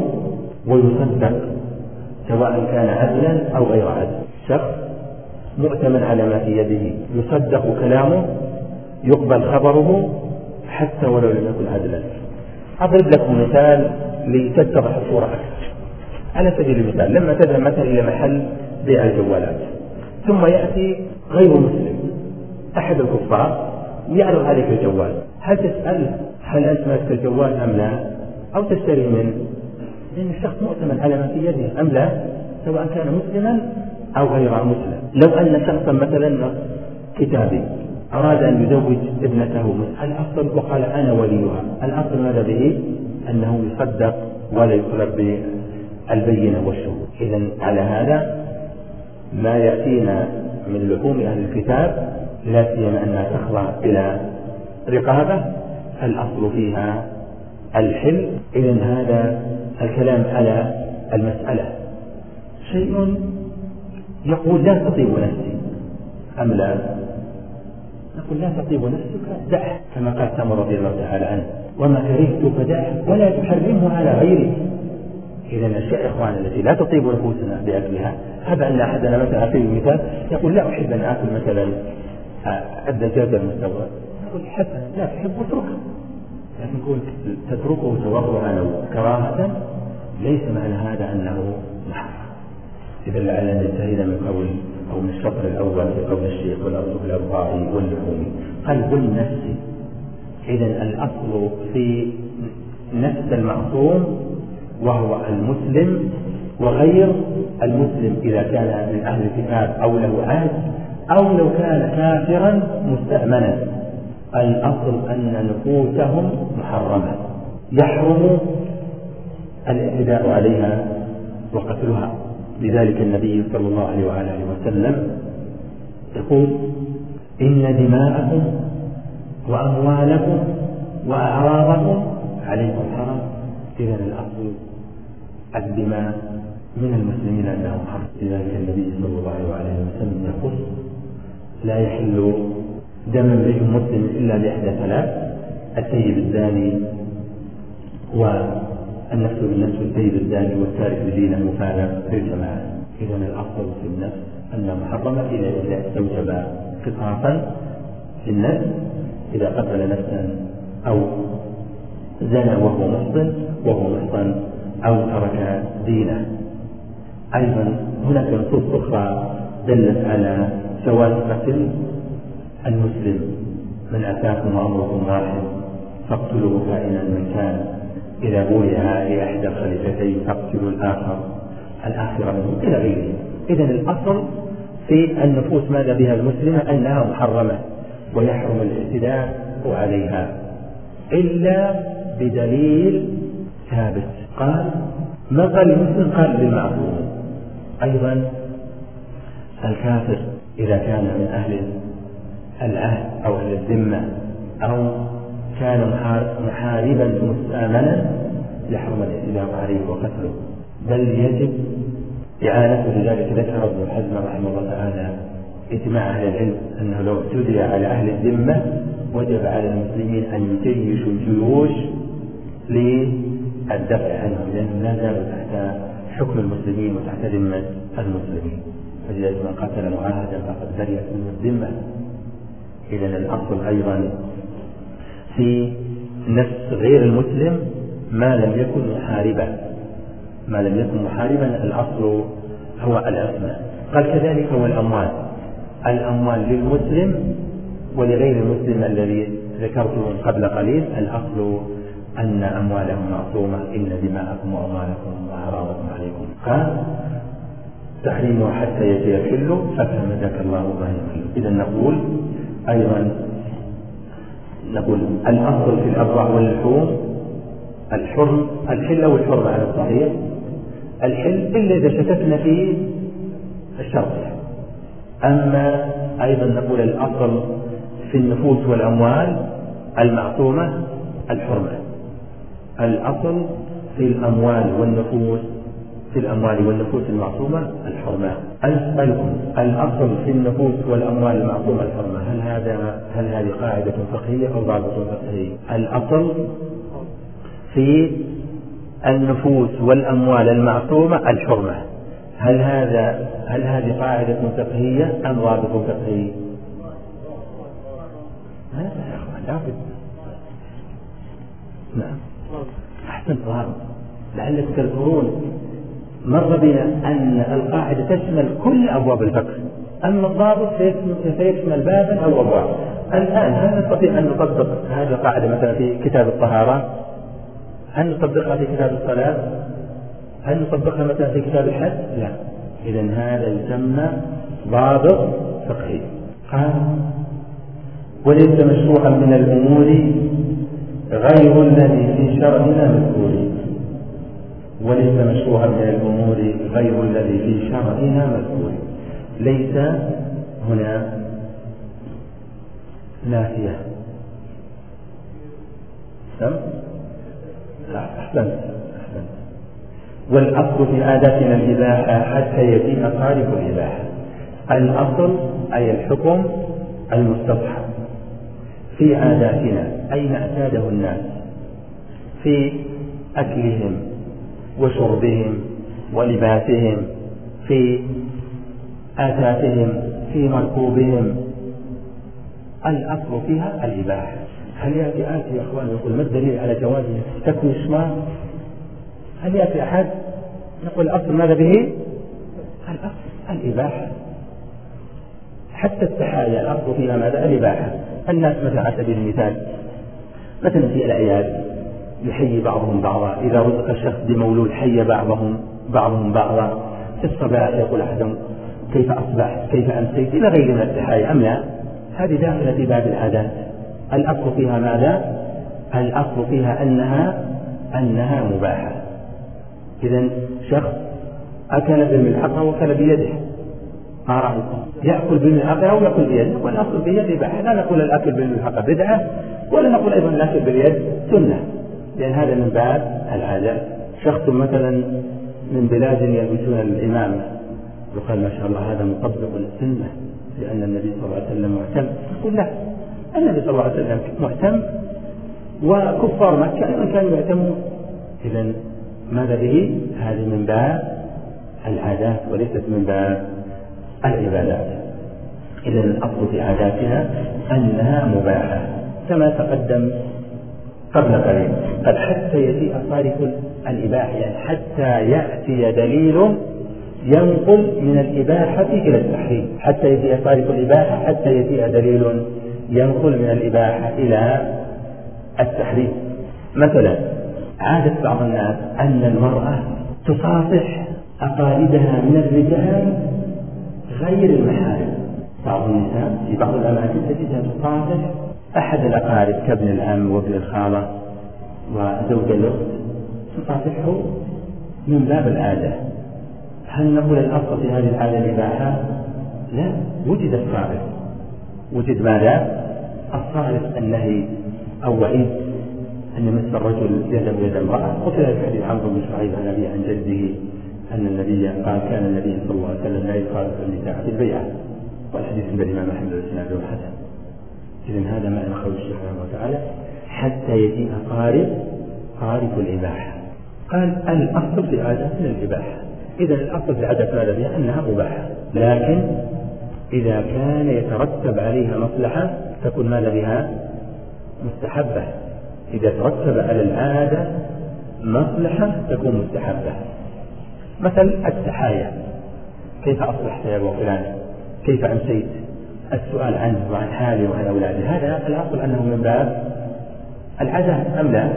ويصدق سواء كان عدلا أو غير عدل. شخص مؤتمن على ما في يده، يصدق كلامه، يقبل خبره حتى ولو لم يكن عدلا. أضرب لكم مثال لتتضح الصورة أكثر. على سبيل المثال، لما تذهب مثلا إلى محل بيع الجوالات ثم يأتي غير مسلم أحد الكفار يعرض عليك الجوال، هل تسأل هل أنت ماسك الجوال أم لا، أو تشتري منه؟ لأن الشخص مؤتمن على ما في يده أم لا، سواء كان مسلما أو غير مسلم. لو أن شخصا مثلا كتابي أراد أن يزوج ابنته، الأصل وقال أنا وليها، الأصل ماذا به؟ أنه يصدق ولا يطلب بالبينة والشهود. إذن على هذا ما يأتينا من لحوم أهل الكتاب لا سيما أنها تخضع إلى رقابة، الأصل فيها الحل. إذن هذا الكلام على المسألة. شيء يقول لا تطيب نفسي أم لا؟ نقول لا تطيب نفسك دعه، كما قال سمر رضي الله تعالى عنه: وما كرهت فدعه ولا تحرمه على غيره. إذا الأشياء إخوان التي لا تطيب نفوسنا بأكلها، هذا أن أحدنا مثلا في المثال يقول لا أحب أن آكل مثلا الدجاج المستورد، نقول حسنا لا تحب اتركه، لكن نقول تتركه تورعا أو كراهة ليس معنى هذا أنه محرم. إذا لعلنا انتهينا من قول أو من الشطر الأول في قول الشيخ: والأصل في الأرباع واللحوم قلب النفس. إذا الأصل في نفس المعصوم وهو المسلم وغير المسلم إذا كان من أهل الكتاب أو له عهد أو لو كان كافرا مستأمنا، الأصل أن نفوسهم محرمة، يحرم الاعتداء عليها وقتلها. لذلك النبي صلى الله عليه وآله وسلم يقول: إن دماءكم وأموالكم وأعراضكم عليكم حرام. إذا الأصل الدماء من المسلمين أنهم حرام. لذلك النبي صلى الله عليه وسلم يقول: لا يحل دم امرئ مسلم إلا بإحدى ثلاث: الثيب الزاني والنفس بالنفس والثيب الزاني والتارك لدينه المفارق للجماعة. إذا الأصل في النفس أنها محرمة إذا استوجب قصاصا في النفس إذا قتل نفسا أو زنى وهو محصن أو ترك دينه. أيضا هناك نصوص أخرى دلت على جواز قتل المسلم: من أتاكم وأمركم واحد فاقتلوا كائنا من كان، إذا بويع لأحد الخليفتين فاقتلوا الآخر منه، إلى غيره. إذن الأصل في النفوس ماذا بها المسلمة؟ أنها محرمة ويحرم الاعتداء عليها إلا بدليل ثابت. قال: ما قال المسلم؟ قال للمعصوم. أيضا الكافر إذا كان من أهل العهد أو أهل الذمة أو كان محاربا مستأمنا يحرم الاعتداء عليه وقتله، بل يجب إعانته. لذلك ذكر ابن حزم رحمه الله تعالى اجماع أهل العلم أنه لو اعتدي على أهل الذمة وجب على المسلمين أن يجيشوا الجيوش للدفع عنهم، لأنهم لا زالوا تحت حكم المسلمين وتحت ذمة المسلمين. فلذلك من قتل معاهدا فقد برئت منه الذمة. إذن الأصل أيضا في نفس غير المسلم ما لم يكن محاربا، الأصل هو العصمة. قال: كذلك هو الأموال للمسلم ولغير المسلم الذي ذكرته قبل قليل، الأصل أن أموالهم معصومة: إن دماءكم وأموالكم وأعراضكم عليكم. قال: تحريمه حتى يجي يحل، أفهم ذاك الله ما يحل. إذا نقول أيضا نقول الأصل في الأبضع واللحوم الحل أو الحرمة على الصحيح. الحل إلا إذا شككنا في الشرط. أما أيضا نقول الأصل في النفوس والأموال المعصومة الحرمة. الأصل في الأموال والنفوس المعصومة الحرمة. أسألكم الأصل في النفوس والأموال المعصومة الحرمة، هل هذه قاعدة فقهية أو ضابط فقهي؟ الأصل في النفوس والأموال المعصومة الحرمة، هل هذه قاعدة فقهية أم ضابط فقهي؟ هذا يا أخوان لابد. نعم أحسن ضابط. لعلكم تذكرون مر بنا أن القاعدة تشمل كل أبواب الفقه، أما الضابط سيشمل بابا أو أبواب. الآن هل نستطيع أن نطبق هذه القاعدة مثلا في كتاب الطهارة؟ هل نطبقها في كتاب الصلاة؟ هل نطبقها مثلا في كتاب الحج؟ لا. إذن هذا يسمى ضابط فقهي. قال وليس مشروعا من الأمور غير الذي في شرعنا مذكور. وليس مشروعا من الأمور غير الذي في شرعنا مذكور. ليس هنا نافية. أحسنت. والأصل في عاداتنا الإباحة حتى يجيء صارف الإباحة. الأصل أي الحكم المستصحب في عاداتنا أي ما اعتاده الناس في أكلهم وشربهم ولباسهم، في آثاثهم، في مركوبهم، الأصل فيها الإباحة. هل يأتي يا أخوان يقول ما الدليل على جواز تكوي الشمال؟ هل يأتي أحد نقول الأصل ماذا به؟ الأصل الإباحة. حتى التحايا الأصل فيها ماذا؟ الإباحة. الناس مثلا على سبيل المثال مثلا في الأعياد يحيي بعضهم بعضا، إذا رزق الشخص بمولود حي بعضهم بعضا. في الصباح يقول أحدهم كيف أصبحت كيف أمسيت إلى غير من التحايا. أم لا؟ هذه داخلة في باب العادات. الأصل فيها ماذا؟ الأصل فيها أنها مباحة. إذن شخص أكل بالملحقة وكل بيده، ما رأيكم؟ يأكل بالملحقة أو يأكل بيده؟ والأصل بيد إباحة. لا نقول الأكل بالملحقة بدعة، ولا نقول أيضا الأكل باليد سنة، لأن هذا من باب العادات. شخص مثلا من بلاد يلبسون الإمامة يقال ما شاء الله هذا مطبق للسنة لأن النبي صلى الله عليه وسلم معتم. نقول لا، النبي صلى الله عليه وسلم معتم وكفار مكة أيضا كانوا يعتمون. إذن ماذا به؟ هذه من باب العادات وليست من باب العبادات. إذن الأصل في عاداتنا أنها مباحة كما تقدم قبل قليل. قد حتى يأتي صارف الإباحة، يعني حتى يأتي دليل ينقل من الإباحة إلى التحريم. حتى يأتي صارف الإباحة، حتى يأتي دليل ينقل من الإباحة إلى التحريم. مثلا عادة بعض الناس أن المرأة تصافح أقاربها من الرجال غير المحارم. بعض النساء في بعض الأماكن تجدها تصافح أحد الأقارب كابن العم وابن الخالة وزوج الأخت، تصافحه من باب العادة. هل نقول الأصل في هذه العادة الإباحة؟ لا، وجد الصارف. وجد ماذا؟ الصارف النهي أو وعيد أن يمس الرجل يده يد امرأة. قتل الحديث عمرو بن شعيب عن أبيه عن جده أن النبي قال كان النبي صلى الله عليه وسلم لا يخالف النساء في البيعة، والحديث عند الإمام أحمد والسناد والحسن. إذن هذا ما يخرج سبحانه وتعالى حتى يجيء قارب الإباحة. قال الأصل في عاداتنا الإباحة. إذن الأصل في عاداتنا الإباحة أنها مباحة، لكن إذا كان يترتب عليها مصلحة تكون ماذا بها؟ مستحبة. إذا ترتب على العادة مصلحة تكون مستحبة. مثل التحايا، كيف أصبحت يا أبو فلان؟ كيف أمسيت؟ السؤال عنه وعن حاله وعن أولاده، هذا الأصل أنه من باب العادات أم لا؟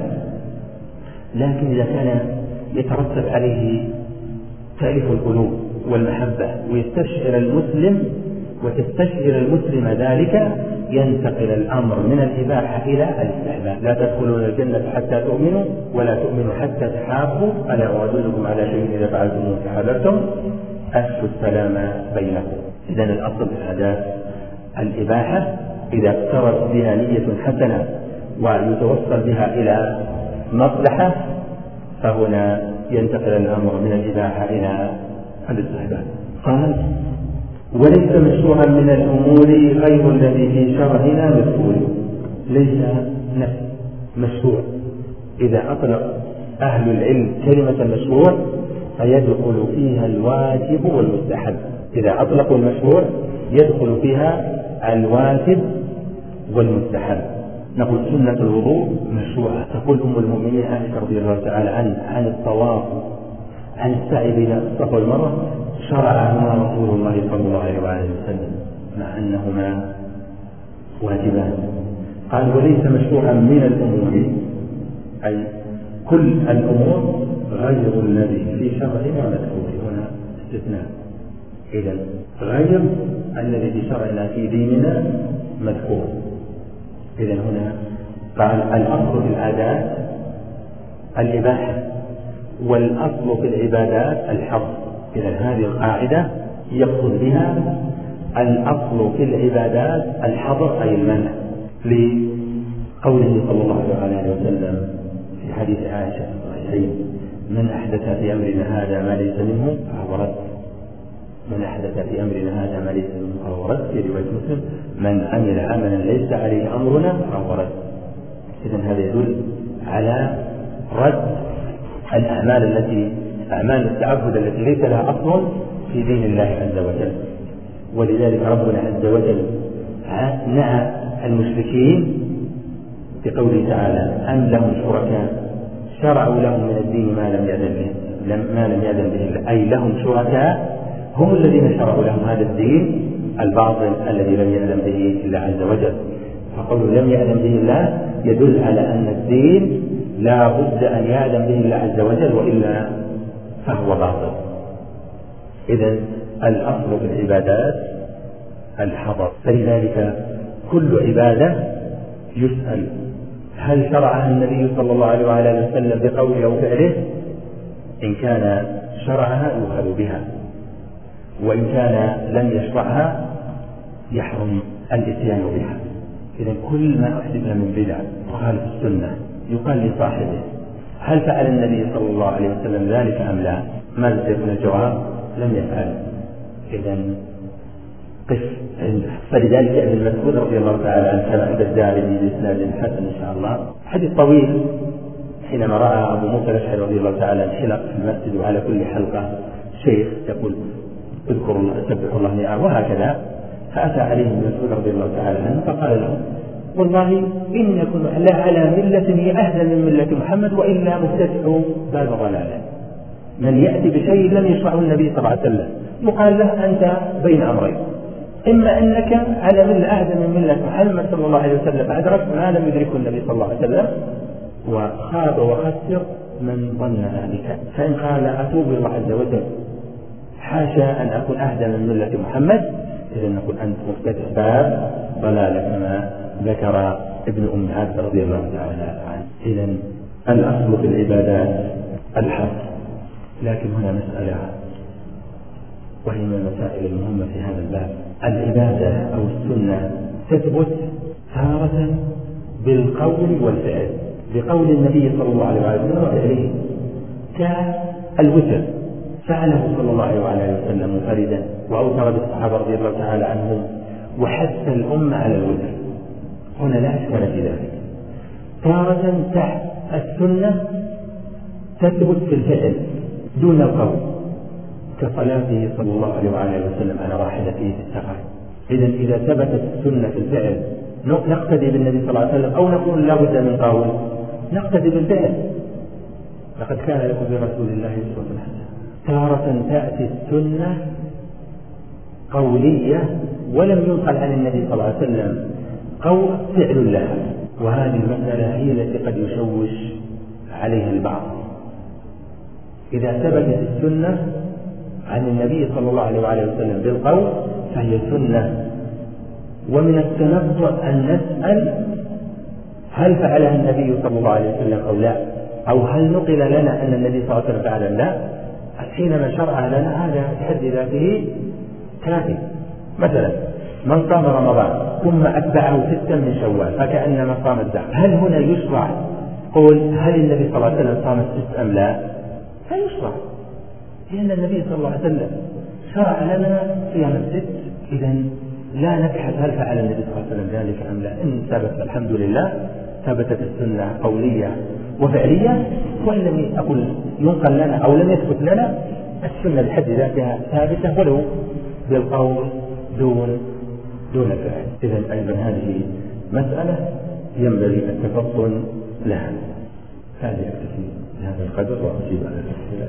لكن إذا كان يترتب عليه تأليف القلوب والمحبة ويستشعر المسلم وتستشعر المسلم ذلك، ينتقل الأمر من الإباحة إلى الاستحباب. لا تدخلون الجنة حتى تؤمنوا ولا تؤمنوا حتى تحابوا ألا أدلكم على شيء إذا فعلتم تحاببتم أفشوا السلام بينكم. إذن الأصل في العادات الإباحة إذا اقترت بها نية حسنة ويتوصل بها إلى مصلحة فهنا ينتقل الأمر من الإباحة إلى الاستحباب. قال وليس مشروعا من الأمور غير الذي في شرعنا مذكور. ليس مشروع. إذا أطلق أهل العلم كلمة مشروع فيدخل فيها الواجب والمستحب. إذا أطلقوا المشروع يدخل فيها الواجب والمستحب. نقول سنة الوضوء مشروعة. تقول أم المؤمنين عائشة رضي الله تعالى عن الطواف عن السعي بين الصفا والمروة شرعهما رسول الله صلى الله عليه وسلم مع أنهما واجبان. قال وليس مشروعا من الأمور أي كل الأمور غير الذي في شرعنا مذكور. هنا استثناء. إذن غير الذي في شرعنا في ديننا مذكور. إذن هنا قال الأصل في العادات الإباحة والأصل في العبادات الحظر. إذن هذه القاعدة يقصد بها الأصل في العبادات الحظر أي المنع، لقوله صلى الله عليه وسلم في حديث عائشة الصحيحين من أحدث في أمرنا هذا ما ليس منه فهو رد. من أحدث في أمرنا هذا ما ليس منه فهو رد. في رواية مسلم من عمل عملا ليس عليه أمرنا فهو رد. إذن هذا يدل على رد الأعمال أعمال التعبد التي ليس لها أصل في دين الله عز وجل. ولذلك ربنا عز وجل نهى المشركين بقوله تعالى أم لهم شركاء شرعوا لهم من الدين ما لم يأذن به الله. أي لهم شركاء هم الذين شرعوا لهم هذا الدين الباطل الذي لم يأذن به الله عز وجل. فقول لم يأذن به الله يدل على أن الدين لا بد أن يأذن به الله عز وجل وإلا فهو باطل. إذن الأصل في العبادات الحظر. فلذلك كل عبادة يسأل هل شرعها النبي صلى الله عليه وسلم بقوله أو فعله. إن كان شرعها يؤخذ بها، وإن كان لم يشرعها يحرم الإتيان بها. إذن كل ما أحدث من بدع وخالف السنة يقال لصاحبه هل فعل النبي صلى الله عليه وسلم ذلك أم لا؟ ماذا سيكون الجواب؟ لم يفعل. إذن قف عنده. فلذلك ابن مسعود رضي الله تعالى عنه كما عند الدارمي بإسناد حسن إن شاء الله حديث طويل حينما رأى أبو موسى الأشعري رضي الله تعالى عنه حلق في المسجد وعلى كل حلقة شيخ يقول اذكروا الله سبحوا الله نعم وهكذا. فأتى عليه ابن مسعود رضي الله تعالى عنه فقال له والله إنكم لا على ملة هي أهدى من ملة محمد وإلا مبتدع باب ضلالة. من يأتي بشيء لم يشرعه النبي صلى الله عليه وسلم يقال له أنت بين أمرين، إما أنك على ملة أهدى من ملة محمد صلى الله عليه وسلم فأدركت ما لم يدركه النبي صلى الله عليه وسلم وخاب وخسر من ظن ذلك. فإن قال أتوب الله عز وجل حاشا أن أكون أهدى من ملة محمد إذا نقول أنت مبتدع باب ضلالة كما ذكر ابن أم عبد رضي الله تعالى عنه. إذا الأصل في العبادات الحظ. لكن هنا مسألة وهي من المسائل المهمة في هذا الباب. العبادة أو السنة تثبت تارة بالقول والفعل، بقول النبي صلى الله عليه وسلم وفعله كالوتر فعله صلى الله عليه وسلم منفردا وأوتر بالصحابة رضي الله تعالى عنهم وحث الأمة على الوتر. هنا لا أشكال في ذلك. تارة تحت السنة تثبت في الفعل دون القول كصلاته صلى الله عليه وسلم على راحلته في السفر. إذا ثبتت السنة في الفعل نقتدي بالنبي صلى الله عليه وسلم أو نقول لا بد من قول نقتدي بالفعل. لقد كان لكم برسول الله أسوة حسنة. تارة تأتي السنة قولية ولم ينقل عن النبي صلى الله عليه وسلم قول فعل لها، وهذه المسألة هي التي قد يشوش عليها البعض. إذا ثبتت السنة عن النبي صلى الله عليه وسلم بالقول فهي سنة ومن التنبؤ أن نسأل هل فعلها النبي صلى الله عليه وسلم أو لا، أو هل نقل لنا أن النبي صلى الله عليه وسلم فعلها لا. حينما شرع لنا هذا في حد ذاته كافي. مثلا من صام رمضان ثم أتبعه 6 من شوال فكأنما صام الدهر، هل هنا يشرع قول هل النبي صلى الله عليه وسلم صام 6 أم لا؟ لا يشرع، لأن النبي صلى الله عليه وسلم شرع لنا صيام 6. إذن لا نبحث هل فعل النبي صلى الله عليه وسلم ذلك أم لا. إن ثبت الحمد لله، ثبتت السنة قولية وفعلية، وإن لم أقول ينقل لنا أو لم يثبت لنا، السنة بحد ذاتها ثابتة ولو بالقول دون الفعل. إذن أيضا هذه مسألة ينبغي التفطن لها. هذه أكتفي بهذا القدر وأجيب على الأسئلة.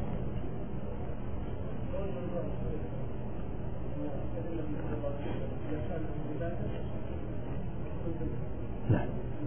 نعم،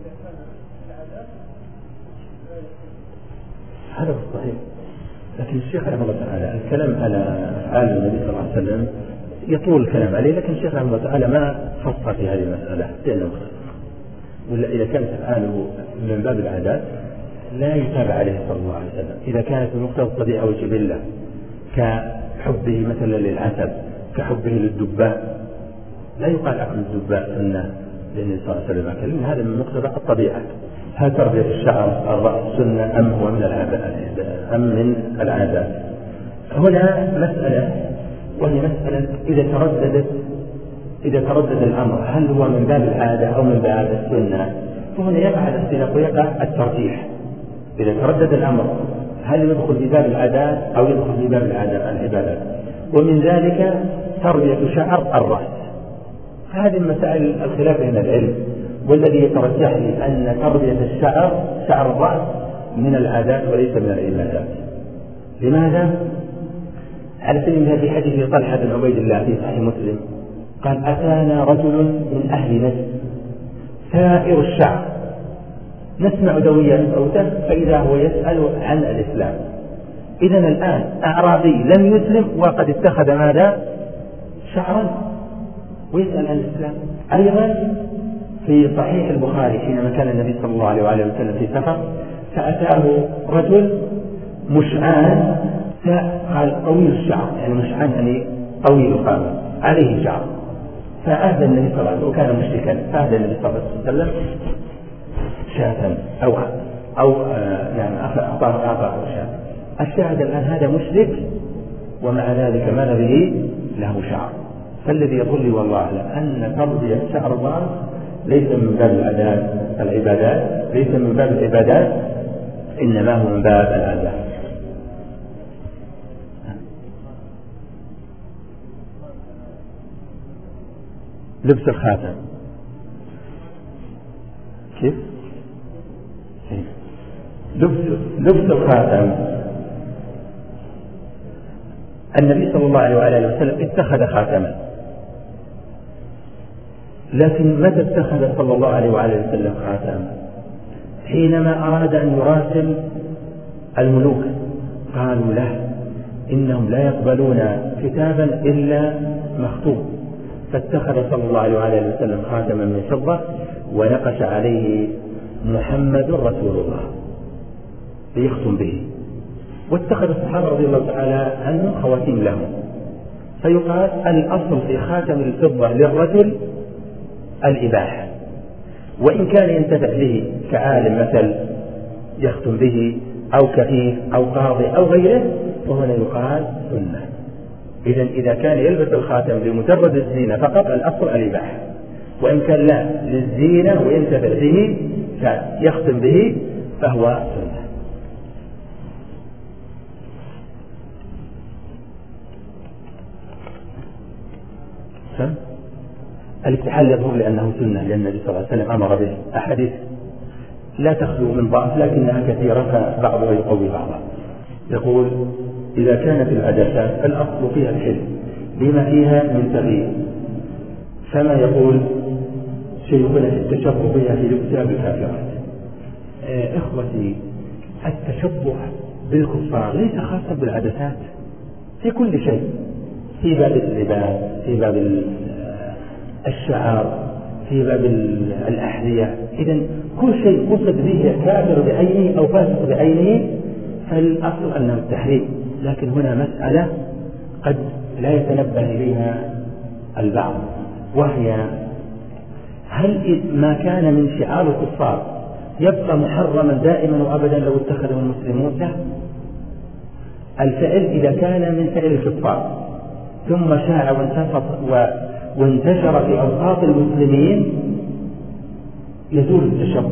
هذا هو الصحيح. لكن الشيخ رحمه الله تعالى الكلام على أفعال النبي صلى الله عليه وسلم يطول الكلام عليه، لكن الشيخ رحمه الله تعالى ما فصل في هذه المسألة لأنه ولا إذا كانت أفعاله من باب العادات لا يتابع عليه صلى الله عليه وسلم. إذا كانت من مقتضى الطبيعة والجبلة كحبه مثلا للعسل، كحبه للدباء، لا يقال أكل الدباء سنة لأن صلى الله عليه وسلم أكل، هذا من مقتضى الطبيعة. هل تربية الشعر الرأس سنة أم هو من العادات؟ هنا مسألة، وهي مسألة إذا تردد الأمر هل هو من باب العادة أو من باب السنة، فهنا يقع الاختلاف ويقع الترجيح. إذا تردد الأمر هل يدخل في باب العادات أو يدخل في باب العبادات، ومن ذلك تربية شعر الرأس. هذه مسائل الخلاف بين العلم، والذي يترجح لي أن تربية شعر الرأس من العادات وليس من العبادات. لماذا؟ على سبيل المثال في حديث طلحة بن عبيد الله في صحيح مسلم قال أتانا رجل من أهل نجد ثائر الشعر نسمع دويا صوته فإذا هو يسأل عن الإسلام. إذن الآن أعرابي لم يسلم وقد اتخذ ماذا؟ شعرا ويسأل عن الإسلام. أيضا في صحيح البخاري حينما كان النبي صلى الله عليه وسلم في سفر فأتاه رجل مشعان، قال طويل الشعر، يعني مشعان يعني طويل القامة عليه شعر، فأهدى النبي صلى الله عليه وسلم وكان مشركا، فأهدى النبي صلى الله عليه وسلم شاة أو يعني أعطاه شاة. الشاهد الآن هذا مشرك ومع ذلك ماذا به؟ له شعر. فالذي يقول لي والله أعلم أن تربية شعر الرأس ليس من باب العبادات، ليس من باب العبادات، إنما هو من باب العادات. لبس الخاتم كيف؟ لبس الخاتم النبي صلى الله عليه وسلم اتخذ خاتما، لكن متى اتخذ صلى الله عليه وسلم خاتما؟ حينما أراد أن يراسل الملوك قالوا له إنهم لا يقبلون كتابا إلا مخطوب، فاتخذ صلى الله عليه وسلم خاتما من فضة ونقش عليه محمد رسول الله ليختم به، واتخذ الصحابة رضي الله تعالى عنهم خواتيم لهم. فيقال الأصل في خاتم الفضة للرجل الإباحة، وإن كان ينتفع به كعالم مثل يختم به أو كفيف أو قاضي أو غيره فهنا يقال سنة. إذا كان يلبس الخاتم لمجرد الزينة فقط الأصل الإباحة، وإن كان لا للزينة وينتفع به فيختم به فهو سنة. الاكتحال يظهر لأنه سنة، لأن النبي صلى الله عليه وسلم أمر به. أحاديث لا تخلو من ضعف لكنها كثيرة فبعضها يقوي بعضها. يقول إذا كانت العدسات الأصل فيها الحل لما فيها من تغيير، فما يقول شيخنا في التشبه بها في لبسها بالكافرات. إخوتي التشبه بالكفار ليس خاصا بالعدسات، في كل شيء، في باب اللباس، في باب الشعر، في باب الأحذية. إذا كل شيء قصد به كافر بعينه أو فاسق بعينه فالأصل أنه التحريم، لكن هنا مسألة قد لا يتنبه إليها البعض، وهي هل ما كان من شعار الكفار يبقى محرما دائما وأبدا لو اتخذه المسلمون؟ لا، الفعل إذا كان من فعل الكفار ثم شاع وانتشر في أوساط المسلمين يزول التشبه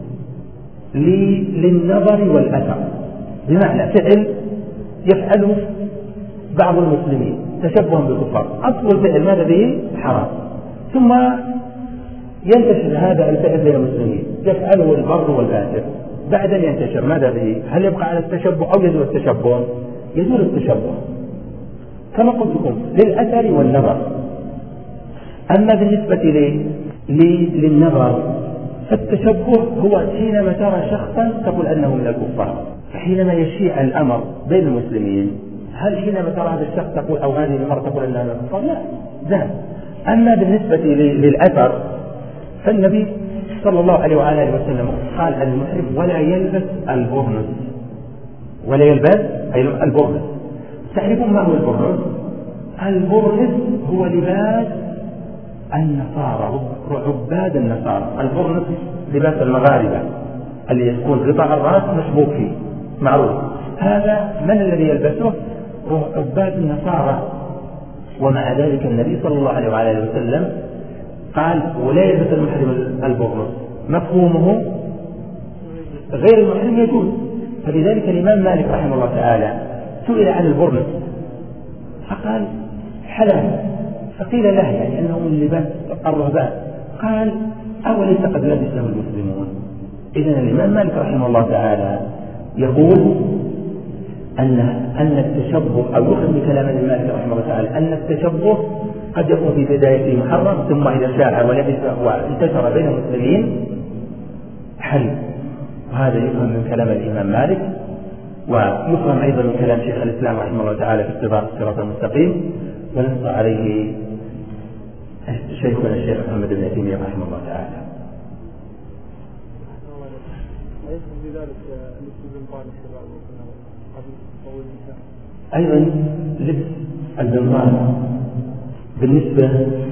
للنظر والأثر، بمعنى فعل يفعله بعض المسلمين تشبها بالكفار، أصل الفعل ماذا به؟ حرام، ثم ينتشر هذا الفعل بين المسلمين يفعله البر والفاجر، بعد أن ينتشر ماذا به؟ هل يبقى على التشبه أو يزول التشبه؟ يزول التشبه كما قلت لكم للأثر والنظر. أما بالنسبة للنظر فالتشبه هو حينما ترى شخصا تقول أنه من الكفار، فحينما يشيع الأمر بين المسلمين هل حينما ترى هذا الشخص تقول أو هذه المرأة تقول أنها من الكفار؟ لا، ذهب. أما بالنسبة للأثر فالنبي صلى الله عليه وآله وسلم قال المحرم ولا يلبس البرنس، ولا يلبس البرنس. تعرفون ما هو البرنس؟ البرنس هو لباس النصارى، عباد النصارى. البرنس لباس المغاربة اللي يكون غطاء الرأس مشبوك فيه معروف، هذا من الذي يلبسه؟ عباد النصارى. ومع ذلك النبي صلى الله عليه وآله وسلم قال ولا يلبس المحرم البرنس، مفهومه غير المحرم يجوز. فلذلك الإمام مالك رحمه الله تعالى سئل عن البرنس فقال حلال، فقيل له يعني أنه من لباس الرهبان، قال أوليس قد لبسه المسلمون؟ إذن الإمام مالك رحمه الله تعالى يقول أن التشبه، أو يؤخذ من كلام الإمام مالك رحمه الله تعالى أن التشبه قد يكون في بدايته محرم ثم إذا شاع ولبس وانتشر بين المسلمين حل. وهذا يفهم من كلام الإمام مالك، ويفهم أيضا من كلام شيخ الإسلام رحمه الله تعالى في اتباع الصراط المستقيم، ونص عليه شيخنا الشيخ محمد بن تيمية رحمه الله تعالى. أيضا لبس البنطال بالنسبة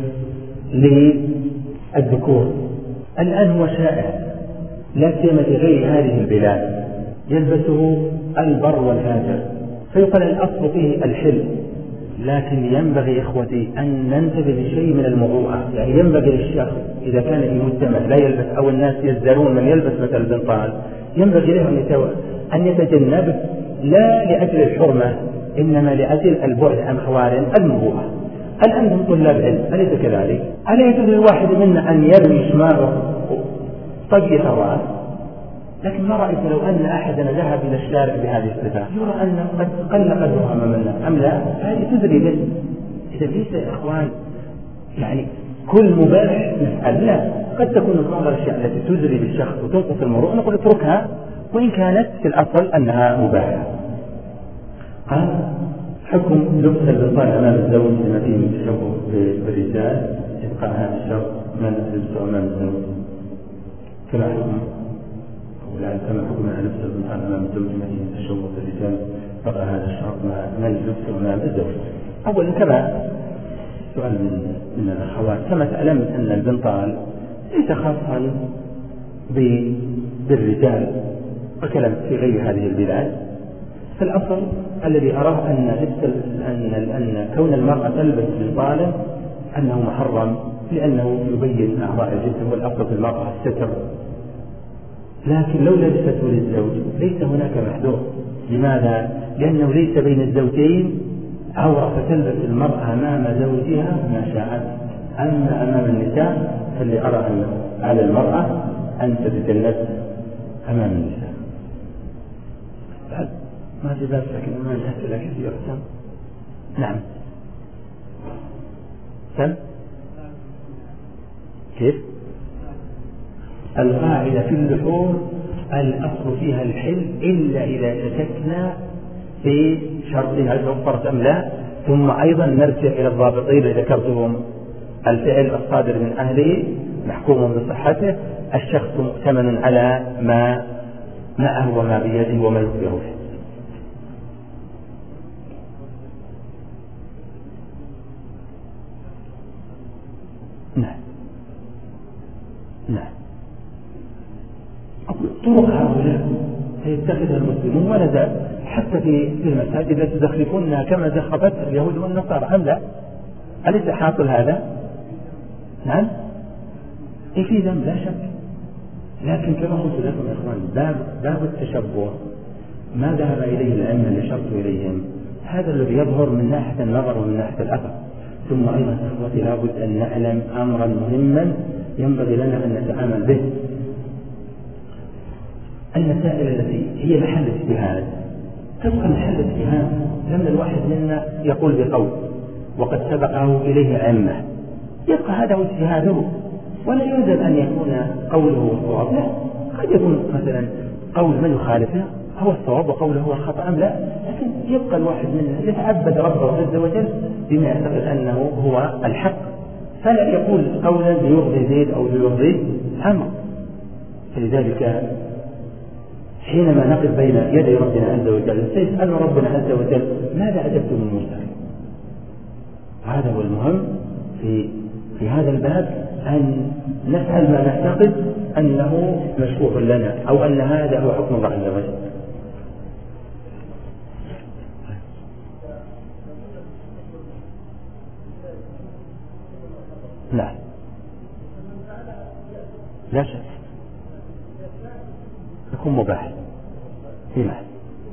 للذكور الآن هو شائع، لا سيما في غير هذه البلاد يلبسه البر والفاجر، فيقال الأصل فيه الحل، لكن ينبغي إخوتي أن ننتبه لشيء من المروءة. يعني ينبغي للشخص إذا كان في مجتمع لا يلبس أو الناس يزدرون من يلبس مثل البنطال ينبغي له أن يتجنب، لا لأجل الحرمة إنما لأجل البعد عن خوارم المروءة. هل أنتم طلاب علم؟ أليس كذلك؟ ألا يجوز للواحد منا أن يرمي شماغه طية الرأس؟ لكن ما رأيت لو أن أحدنا ذهب إلى الشارع بهذه الصفة يرى أنه قد قل قدره أمام الناس أم لا؟ هذه تدري به. إذا ليس يا إخوان يعني كل مباح نفعل، لا، قد تكون بعض الأشياء التي تدري بالشخص وتنقص المروءة نقول اتركها وإن كانت في الأصل أنها مباحة. قال حكم لبس البنطال أمام الزوج لما فيه من تشبه بالرجال، يبقى هذا الشرط من لبسه أمام الزوج كما حكم لبس البنطال أمام الزوج لما فيه من تشبه بالرجال، بقى هذا الشرط من لبسه أمام الزوج. أولا كما سؤال من الأخوات، كما تعلم أن البنطال ليس خاصا بالرجال وكلام في غير هذه البلاد، فالأصل الذي أراه أن كون المرأة تلبس بنطالا أنه محرم لأنه يبين أعضاء الجسم، والأصل في المرأة الستر. لكن لو لبسته للزوج ليس هناك محذور. لماذا؟ لأنه ليس بين الزوجين عورة، فتلبس المرأة أمام زوجها ما شاءت. أما أمام النساء فاللي أرى أن على المرأة أن تتجنب أمام النساء. ما في بأس، لكن ما الأسئلة كثيرة. نعم سم كيف؟ القاعدة في اللحوم الأصل فيها الحل إلا إذا شككنا في شرطها هل توفرت أم لا. ثم أيضا نرجع إلى الضابطين اللي ذكرتهم الفعل الصادر من أهله محكوم بصحته، الشخص مؤتمن على ما هو ما بيده وما يخبره فيه. نعم. طرق هؤلاء سيتخذها المسلمون ولا زال حتى في المساجد التي تزخرفونها كما زخرفت اليهود والنصارى أم لا؟ أليس حاصل هذا؟ نعم. في ذنب لا شك، لكن كما قلت لكم يا إخوان باب التشبه ما ذهب إليه الأئمة اللي شرطوا إليهم، هذا الذي يظهر من ناحية النظر ومن ناحية الأثر. ثم أيضا إخوتي لابد أن نعلم أمرا مهما ينبغي لنا أن نتعامل به. المسائل التي هي محل اجتهاد تبقى محل اجتهاد، لما الواحد منا يقول بقول وقد سبقه إليه أئمة يبقى هذا هو اجتهاده، ولا يلزم أن يكون قوله الصواب، لا، قد يكون مثلا قول من يخالفه هو الصواب وقوله هو الخطأ أم لا، لكن يبقى الواحد منا يتعبد ربه عز وجل بما يعتقد أنه هو الحق، فلا يقول قولا ليرضي زيد أو ليرضي عمرو. فلذلك حينما نقف بين يدي ربنا عز وجل سيسأل ربنا عز وجل ماذا أجبتم من موسى؟ هذا هو المهم في هذا الباب، أن نفعل ما نعتقد أنه مشروع لنا أو أن هذا هو حكم الله عز وجل. نعم لا شك يكون مباح في معنى.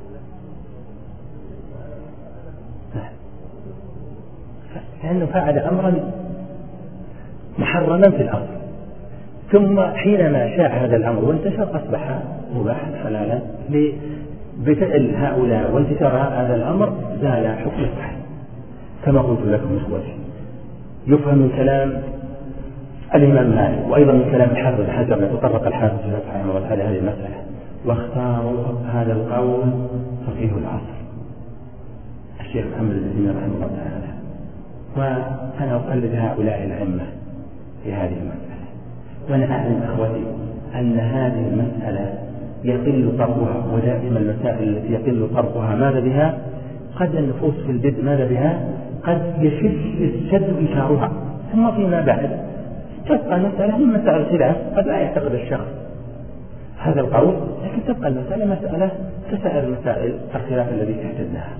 لأنه فعل أمرا محرما في الأرض، ثم حينما شاع هذا الأمر وانتشر أصبح مباحا حلالا بفعل هؤلاء، وانتشر هذا الأمر زال حكم الصحيح. كما قلت لكم إخوتي يفهم من كلام الإمام مالك وأيضا من كلام الحافظ بن حجر يتطرق الحافظ بن رحمه الله على هذه المسألة، واختاروا هذا القول فقيه العصر الشيخ محمد بن تيمية رحمه الله تعالى، وأنا أقلد هؤلاء الأئمة في هذه المسألة. وأنا أعلم أخوتي أن هذه المسألة يقل طرقها، ودائما المسائل التي يقل طرقها ماذا بها؟ قد النفوس في البدء ماذا بها؟ قد يشد إنكارها، ثم فيما بعد تبقى المسألة من مسائل الخلاف، قد لا يعتقد الشخص هذا القول، لكن تبقى المسألة مسألة كسائر المسائل الخلاف الذي اعتدناها.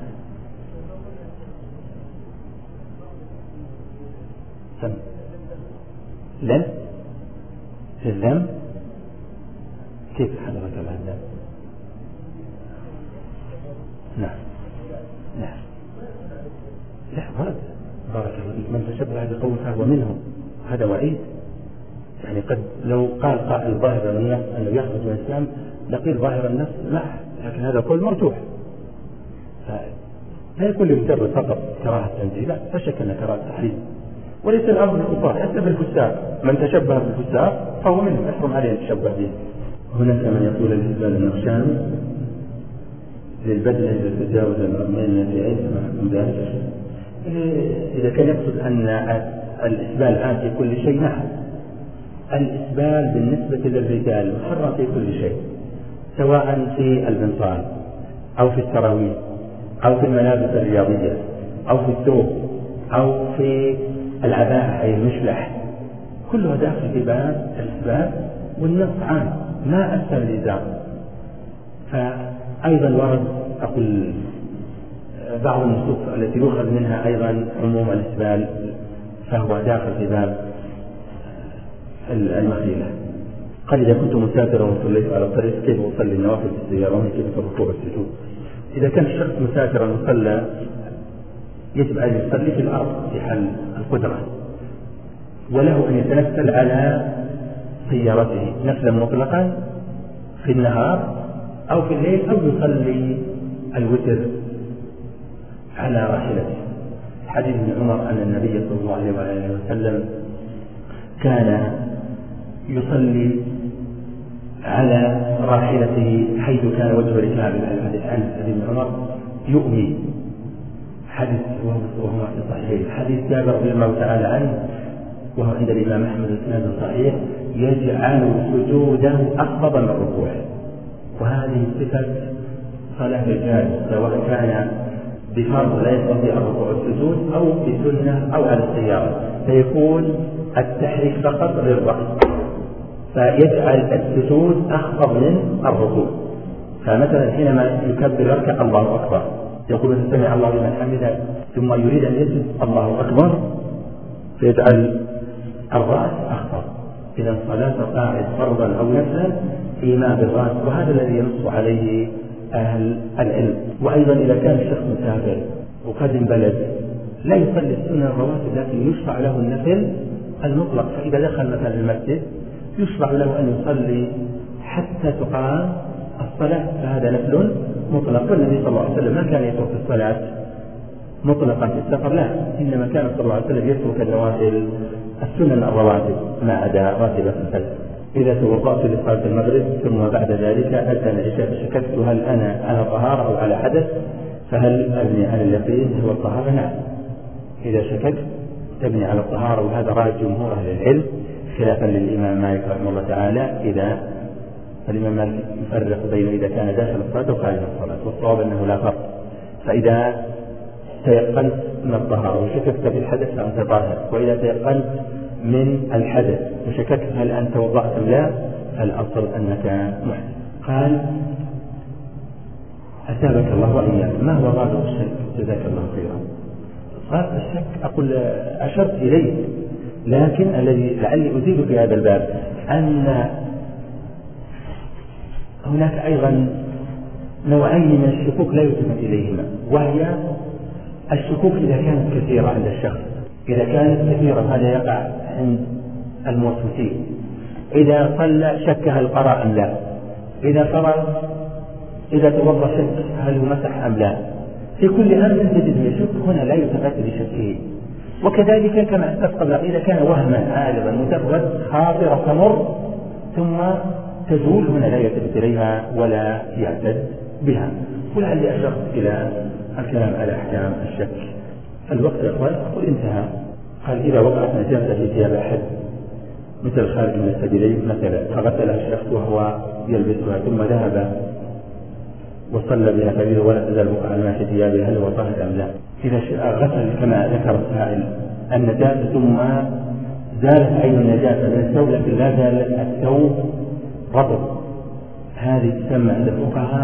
لن الذنب كيف حضرتك الذنب؟ نعم لا ورد بارك الله فيك، من تشبه بقوم فهو منهم، هذا وعيد. يعني قد لو قال قائل ظاهر النص أنه يخرج من الإسلام لقيل ظاهر النص لا، لكن هذا قول مرجوح، لا يكون لمجرد فقط كراهة تنزيل، لا فشك أن كراهة تحريم، وليس الأمر بالكفار حتى بالفساق، من تشبه بالفساق فهو منهم يحرم عليه التشبه به. هناك من يقول الإسلام النقشان للبدلة إذا تجاوز المرمين في عيسى محكم ذلك. إذا كان يقصد أن الإسبال الآن في كل شيء، نعم الإسبال بالنسبة للرجال محرم في كل شيء، سواء في البنطال أو في السراويل أو في الملابس الرياضية أو في الثوب أو في العباءة أي المشلح، كلها داخل في باب الإسبال، والنص عام ما أسفل الإزار. فأيضا ورد أقول بعض النصوص التي يؤخذ منها أيضا عموم الإسبال، فهو داخل في باب المخيلة. قال إذا كنت مسافرا وصليت على الطريق كيف أصلي النوافل في السيارة وهي كيف الركوع والسجود؟ إذا كان الشخص مسافرا وصلى يجب أن يصلي في الأرض في حال القدرة، وله أن يتنفل على سيارته نفلا مطلقا في النهار أو في الليل، أو يصلي الوتر على راحلته. حديث ابن عمر أن النبي صلى الله عليه وآله وسلم كان يصلي على راحلته حيث كان وجه ركابه. الحديث عن ابن عمر يؤمي، حديث وهو في الصحيحين. حديث جابر رضي الله تعالى عنه وهو عند الإمام أحمد الإسناد صحيح، يجعل سجوده أخفض من ركوعه. وهذه صفة صلاة الرجال، سواء كان بفرض لا يستطيع الركوع والسجود أو بسنة أو على السيارة، فيكون التحريك فقط للرأس، فيجعل السجود أخفض من الركوع. فمثلا حينما يكبر يركع الله أكبر، يقول سمع الله لمن حمده، ثم يريد أن يسجد الله أكبر، فيجعل الرأس أخفض. إذا صلاة القاعد فرضا أو نفلا إيماء بالرأس، وهذا الذي ينص عليه أهل العلم. وأيضا إذا كان الشخص مسافر وقدم بلد لا يصلي السنة الرواتب، لكن يشرع له النفل المطلق، فإذا دخل مثلا المسجد يشرع له أن يصلي حتى تقام الصلاة، فهذا نفل مطلق. والنبي صلى الله عليه وسلم ما كان يترك الصلاة مطلقا في السفر، لا، إنما كان صلى الله عليه وسلم يترك النوافل السنن الرواتب ما عدا راتبة الفجر. إذا توضأت لصلاة المغرب ثم بعد ذلك أذن العشاء، شككت هل أنا على طهارة أو على حدث، فهل أبني على اليقين هو الطهارة؟ نعم، إذا شككت تبني على الطهارة، وهذا رأي جمهور أهل العلم خلافا للإمام مالك رحمه الله تعالى. إذا الإمام مالك يفرق بين إذا كان داخل الصلاة وخارج الصلاة، والصواب أنه لا فرق. فإذا تيقنت من الطهارة وشككت في الحدث فأنت طاهر، وإذا تيقنت من الحدث وشككت هل أنت وضعت أم لا، فالأصل أنك محدث. قال أثابك الله وإياك، ما هو غالب الشك؟ جزاك الله خيرا. غالب الشك أقول أشرت إليه، لكن الذي لعلي أزيد في هذا الباب أن هناك أيضا نوعين من الشكوك لا يلتفت إليهما، وهي الشكوك إذا كانت كثيرة عند الشخص. إذا كانت كثيرة هذا يقع عند الموسوسين، إذا صلى شك هل قرأ أم لا، إذا فرغ إذا توضأ شك هل مسح أم لا. في كل أمر تجد يشك، هنا لا يلتفت لشكه. وكذلك كما أسلفت قبل، إذا كان وهما عارضا مجرد خاطرة تمر ثم تزول، هنا لا يلتفت إليها ولا يعتد بها. ولعلي أشرت إلى الكلام على أحكام الشك. الوقت يا أخوان أقول انتهى. قال إذا وقعت نجاسة في ثياب أحد مثل خارج من السبيلين مثلا، فغسلها الشخص وهو يلبسها ثم ذهب وصلى بها سبيله ولا تزال بقعة الماء في ثيابه، هل هو طاهر أم لا؟ إذا غسل كما ذكر السائل النجاسة ثم زالت عين النجاسة من الثوب لكن لا زال الثوب رطب، هذه تسمى عند الفقهاء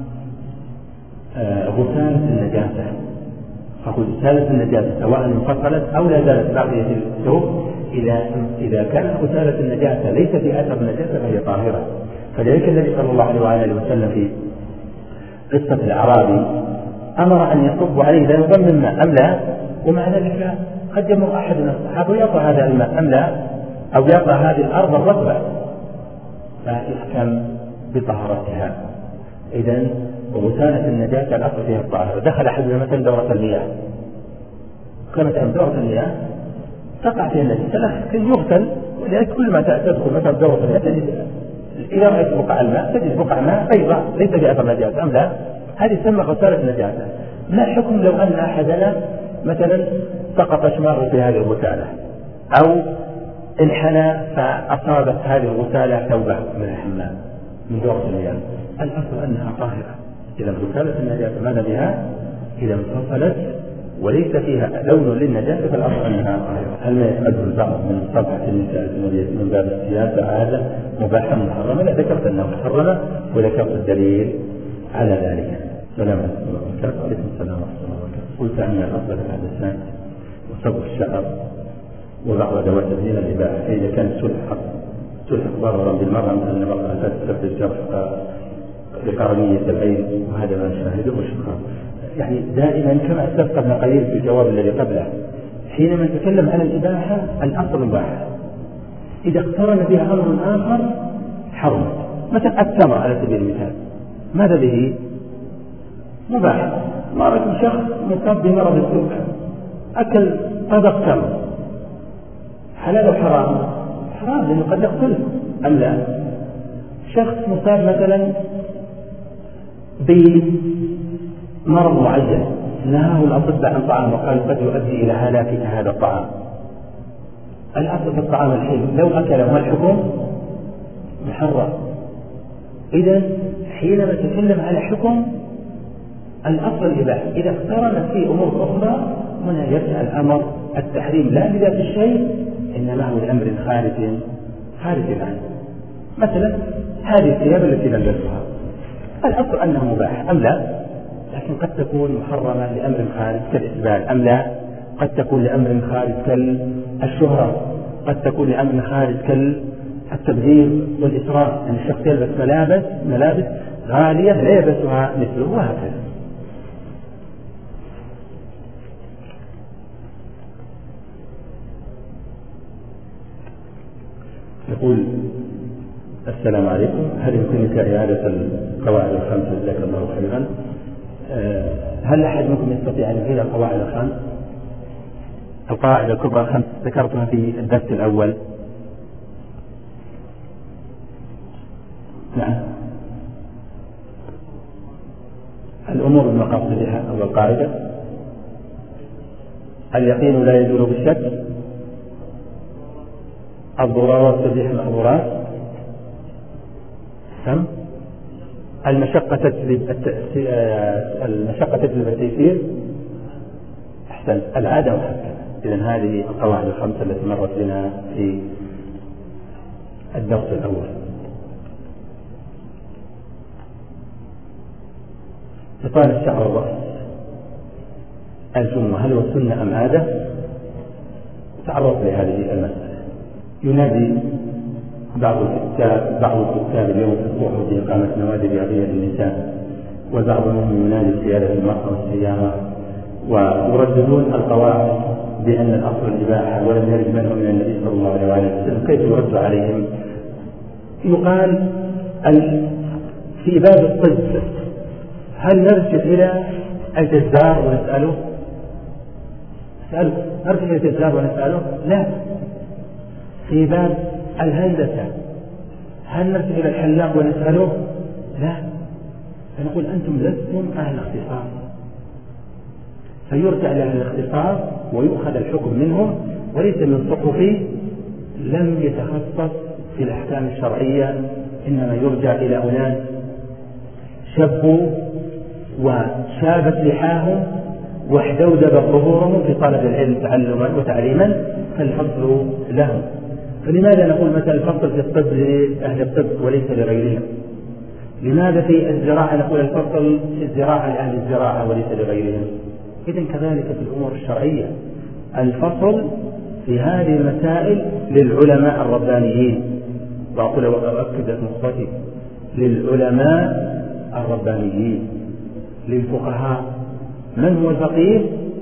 غسالة النجاسة. فقل غسالة النجاسة سواء انفصلت أو لا زالت باقية الثوب، إذا كانت غسالة النجاسة ليس في أثر النجاسة فهي طاهرة. فلذلك النبي صلى الله عليه وآله وسلم في قصة الأعرابي أمر أن يصب عليه ذنبا من ماء أم لا، ومع ذلك قد يمر أحد من الصحابة يعطى هذا الماء أم لا، أو يعطى هذه الأرض الرطبة، فيحكم بطهارتها. إذن وغسالة النجاسة الأصل فيها الطاهرة. دخل أحدنا مثلا دورة المياه، كانت دورة المياه تقع فيها النجاسة لكن يغسل، ولذلك كل ما تدخل مثلا دورة المياه تجد إذا رأيت بقع الماء تجد بقع ماء بيضاء ليس بأثر نجاسة أم لا، هذه تسمى غسالة النجاسة. ما الحكم لو أن أحدنا مثلا سقط شماغه في هذه الغسالة أو انحنى فأصابت هذه الغسالة ثوبه من الحمام من دورة المياه؟ الأصل أنها طاهرة. إذا غسالة النجاسة ماذا بها؟ إذا انفصلت وليس فيها لون للنجاسة فالأصل أنها طاهرة. هل ما يسمده البعض من صفحة النساء من باب السياسة هذا مباحا محرما؟ لا، ذكرت أنه محرمة وذكرت الدليل على ذلك. السلام عليكم ورحمة الله وبركاته. وعليكم السلام ورحمة الله وبركاته. قلت أن الأفضل الحدثان وصبغ الشعر وبعض أدوات الزينة الإباحة، فإذا كان سلح ضررا بالمرأة أن المرأة تستفد الجرح لقرنية العين، وهذا ما نشاهده شكرا. يعني دائما كما أسلفت قبل قليل في الجواب الذي قبله، حينما نتكلم عن الإباحة الأصل مباح، إذا اقترن بها أمر آخر حرم. مثلا التمر على سبيل المثال، ماذا به؟ مباح. مرة شخص مصاب بمرض السكر أكل طبق تمر، حلال وحرام؟ حرام لأنه قد يقتله أم لا؟ شخص مصاب مثلا بمرض معين نهاه الأطباء عن طعام وقالوا قد يؤدي إلى هلاك هذا الطعام، الأصل في الطعام الحل، لو أكله الحكم محرم. إذا حينما تتكلم على حكم الأصل الإباحة، إذا اقترنت فيه أمور أخرى هنا يرجع الأمر التحريم لا لذات الشيء إنما هو لأمر خارج عنه. مثلا هذه الثياب التي لبسها الأصل أنها مباح أم لا، لكن قد تكون محرمة لأمر خارج كالإسبال أم لا، قد تكون لأمر خارج كالشهرة، قد تكون لأمر خارج كالتبذير والإسراف، يعني الشخص يلبس ملابس غالية لا يلبسها مثله وهكذا. يقول السلام عليكم، هل يمكنك إعادة القواعد الخمسة جزاك الله خيرا؟ هل أحد منكم يستطيع أن يعيد القواعد الخمس؟ القواعد الكبرى الخمس ذكرتها في الدرس الأول. نعم. الأمور بمقاصدها أو القاعدة، اليقين لا يزول بالشك، الضرورات تبيح المحظورات، المشقة تجلب التيسير، أحسن، العادة وهكذا. إذن هذه القواعد الخمسة التي مرت بنا في الدرس الأول. إطالة الشعر الرأس الجمعة هل هو سنة أم عادة؟ تعرض لهذه المسألة. ينادي بعض الكتاب اليوم في الصحف بإقامة نوادي رياضية للنساء، وبعضهم ينادي سيادة المرأة والسيارة، ويرددون القواعد بأن الأصل الإباحة ولم يرد منهم من النبي صلى الله عليه وسلم. كيف يرد عليهم؟ يقال في باب الطب هل نرجع إلى الجزار ونسأله؟ نرجع إلى الجزار ونسأله؟ لا. في باب الهندسة هل نرجع إلى الحلاق ونسأله؟ لا. فنقول أنتم لستم أهل اختصاص، فيرجع إلى الاختصاص ويؤخذ الحكم منهم، وليس من صحفي لم يتخصص في الأحكام الشرعية، إنما يرجع إلى أناس شبوا وشابت لحاهم واحدودب ظهورهم في طلب العلم تعلما وتعليما، فالفضل لهم. فلماذا نقول مثلا الفضل في الطب لأهل الطب وليس لغيرهم؟ لماذا في الزراعة نقول الفضل في الزراعة لأهل الزراعة وليس لغيرهم؟ إذن كذلك في الأمور الشرعية الفصل في هذه المسائل للعلماء الربانيين، وأقول وأؤكد نقطتي للعلماء الربانيين للفقهاء. من هو الفقيه؟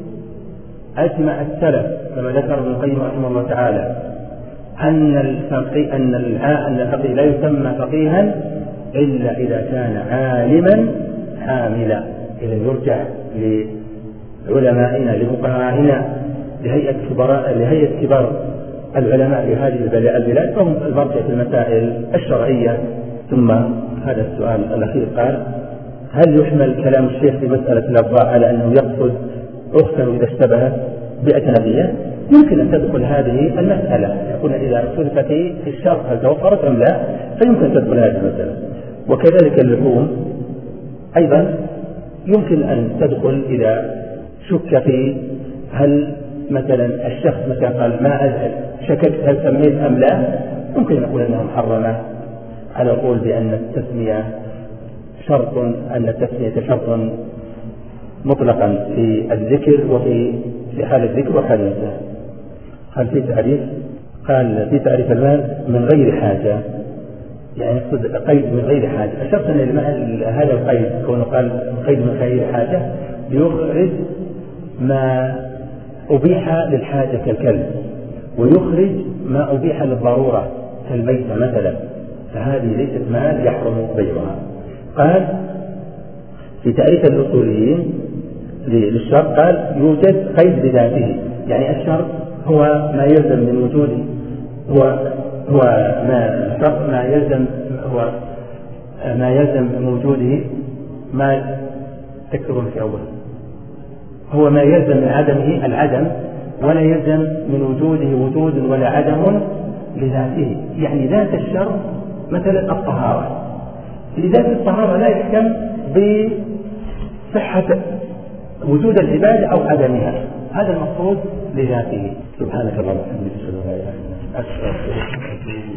أجمع السلف كما ذكر ابن القيم رحمه الله تعالى أن الفقيه لا يسمى فقيها إلا إذا كان عالما عاملا. إذا يرجع لعلمائنا لفقهائنا لهيئة كبار العلماء في هذه البلاد، فهم المرجع في المسائل الشرعية. ثم هذا السؤال الأخير قال: هل يحمل كلام الشيخ في مسألة الأرضاء على أنه يقصد أخته إذا اشتبهت بأجنبية؟ يمكن أن تدخل هذه المسألة، يكون إذا اختلف في الشرط هل توفرت أم لا، فيمكن تدخل هذه المسألة. وكذلك اللحوم أيضا يمكن أن تدخل إذا شك في هل مثلا الشخص مثلا قال ما أزعل، شككت هل سميت أم لا، ممكن نقول أنها محرمة على قول بأن التسمية شرط، أن التسمية شرط مطلقا في الذكر وفي حال الذكر وحال النساء. قال في تعريف المال من غير حاجة، يعني يقصد قيد من غير حاجة. الشرط أن هذا القيد كونه قال قيد من غير حاجة يخرج ما أبيح للحاجة كالكلب، ويخرج ما أبيح للضرورة كالميتة مثلا، فهذه ليست مال يحرم بيعها. قال في تعريف الأصوليين للشرط قال يوجد قيد بذاته، يعني الشرط هو ما يلزم من وجوده، ما يلزم من وجوده ما تكتبون في أول، هو ما يلزم من عدمه العدم، ولا يلزم من وجوده وجود ولا عدم لذاته. يعني ذات الشرط مثلا الطهارة، لذات الطهارة لا يحكم بصحة وجود العبادة أو عدمها، هذا المقصود لذاته. سبحانك اللهم وبحمدك أشهد أن لا إله إلا أنت أستغفرك.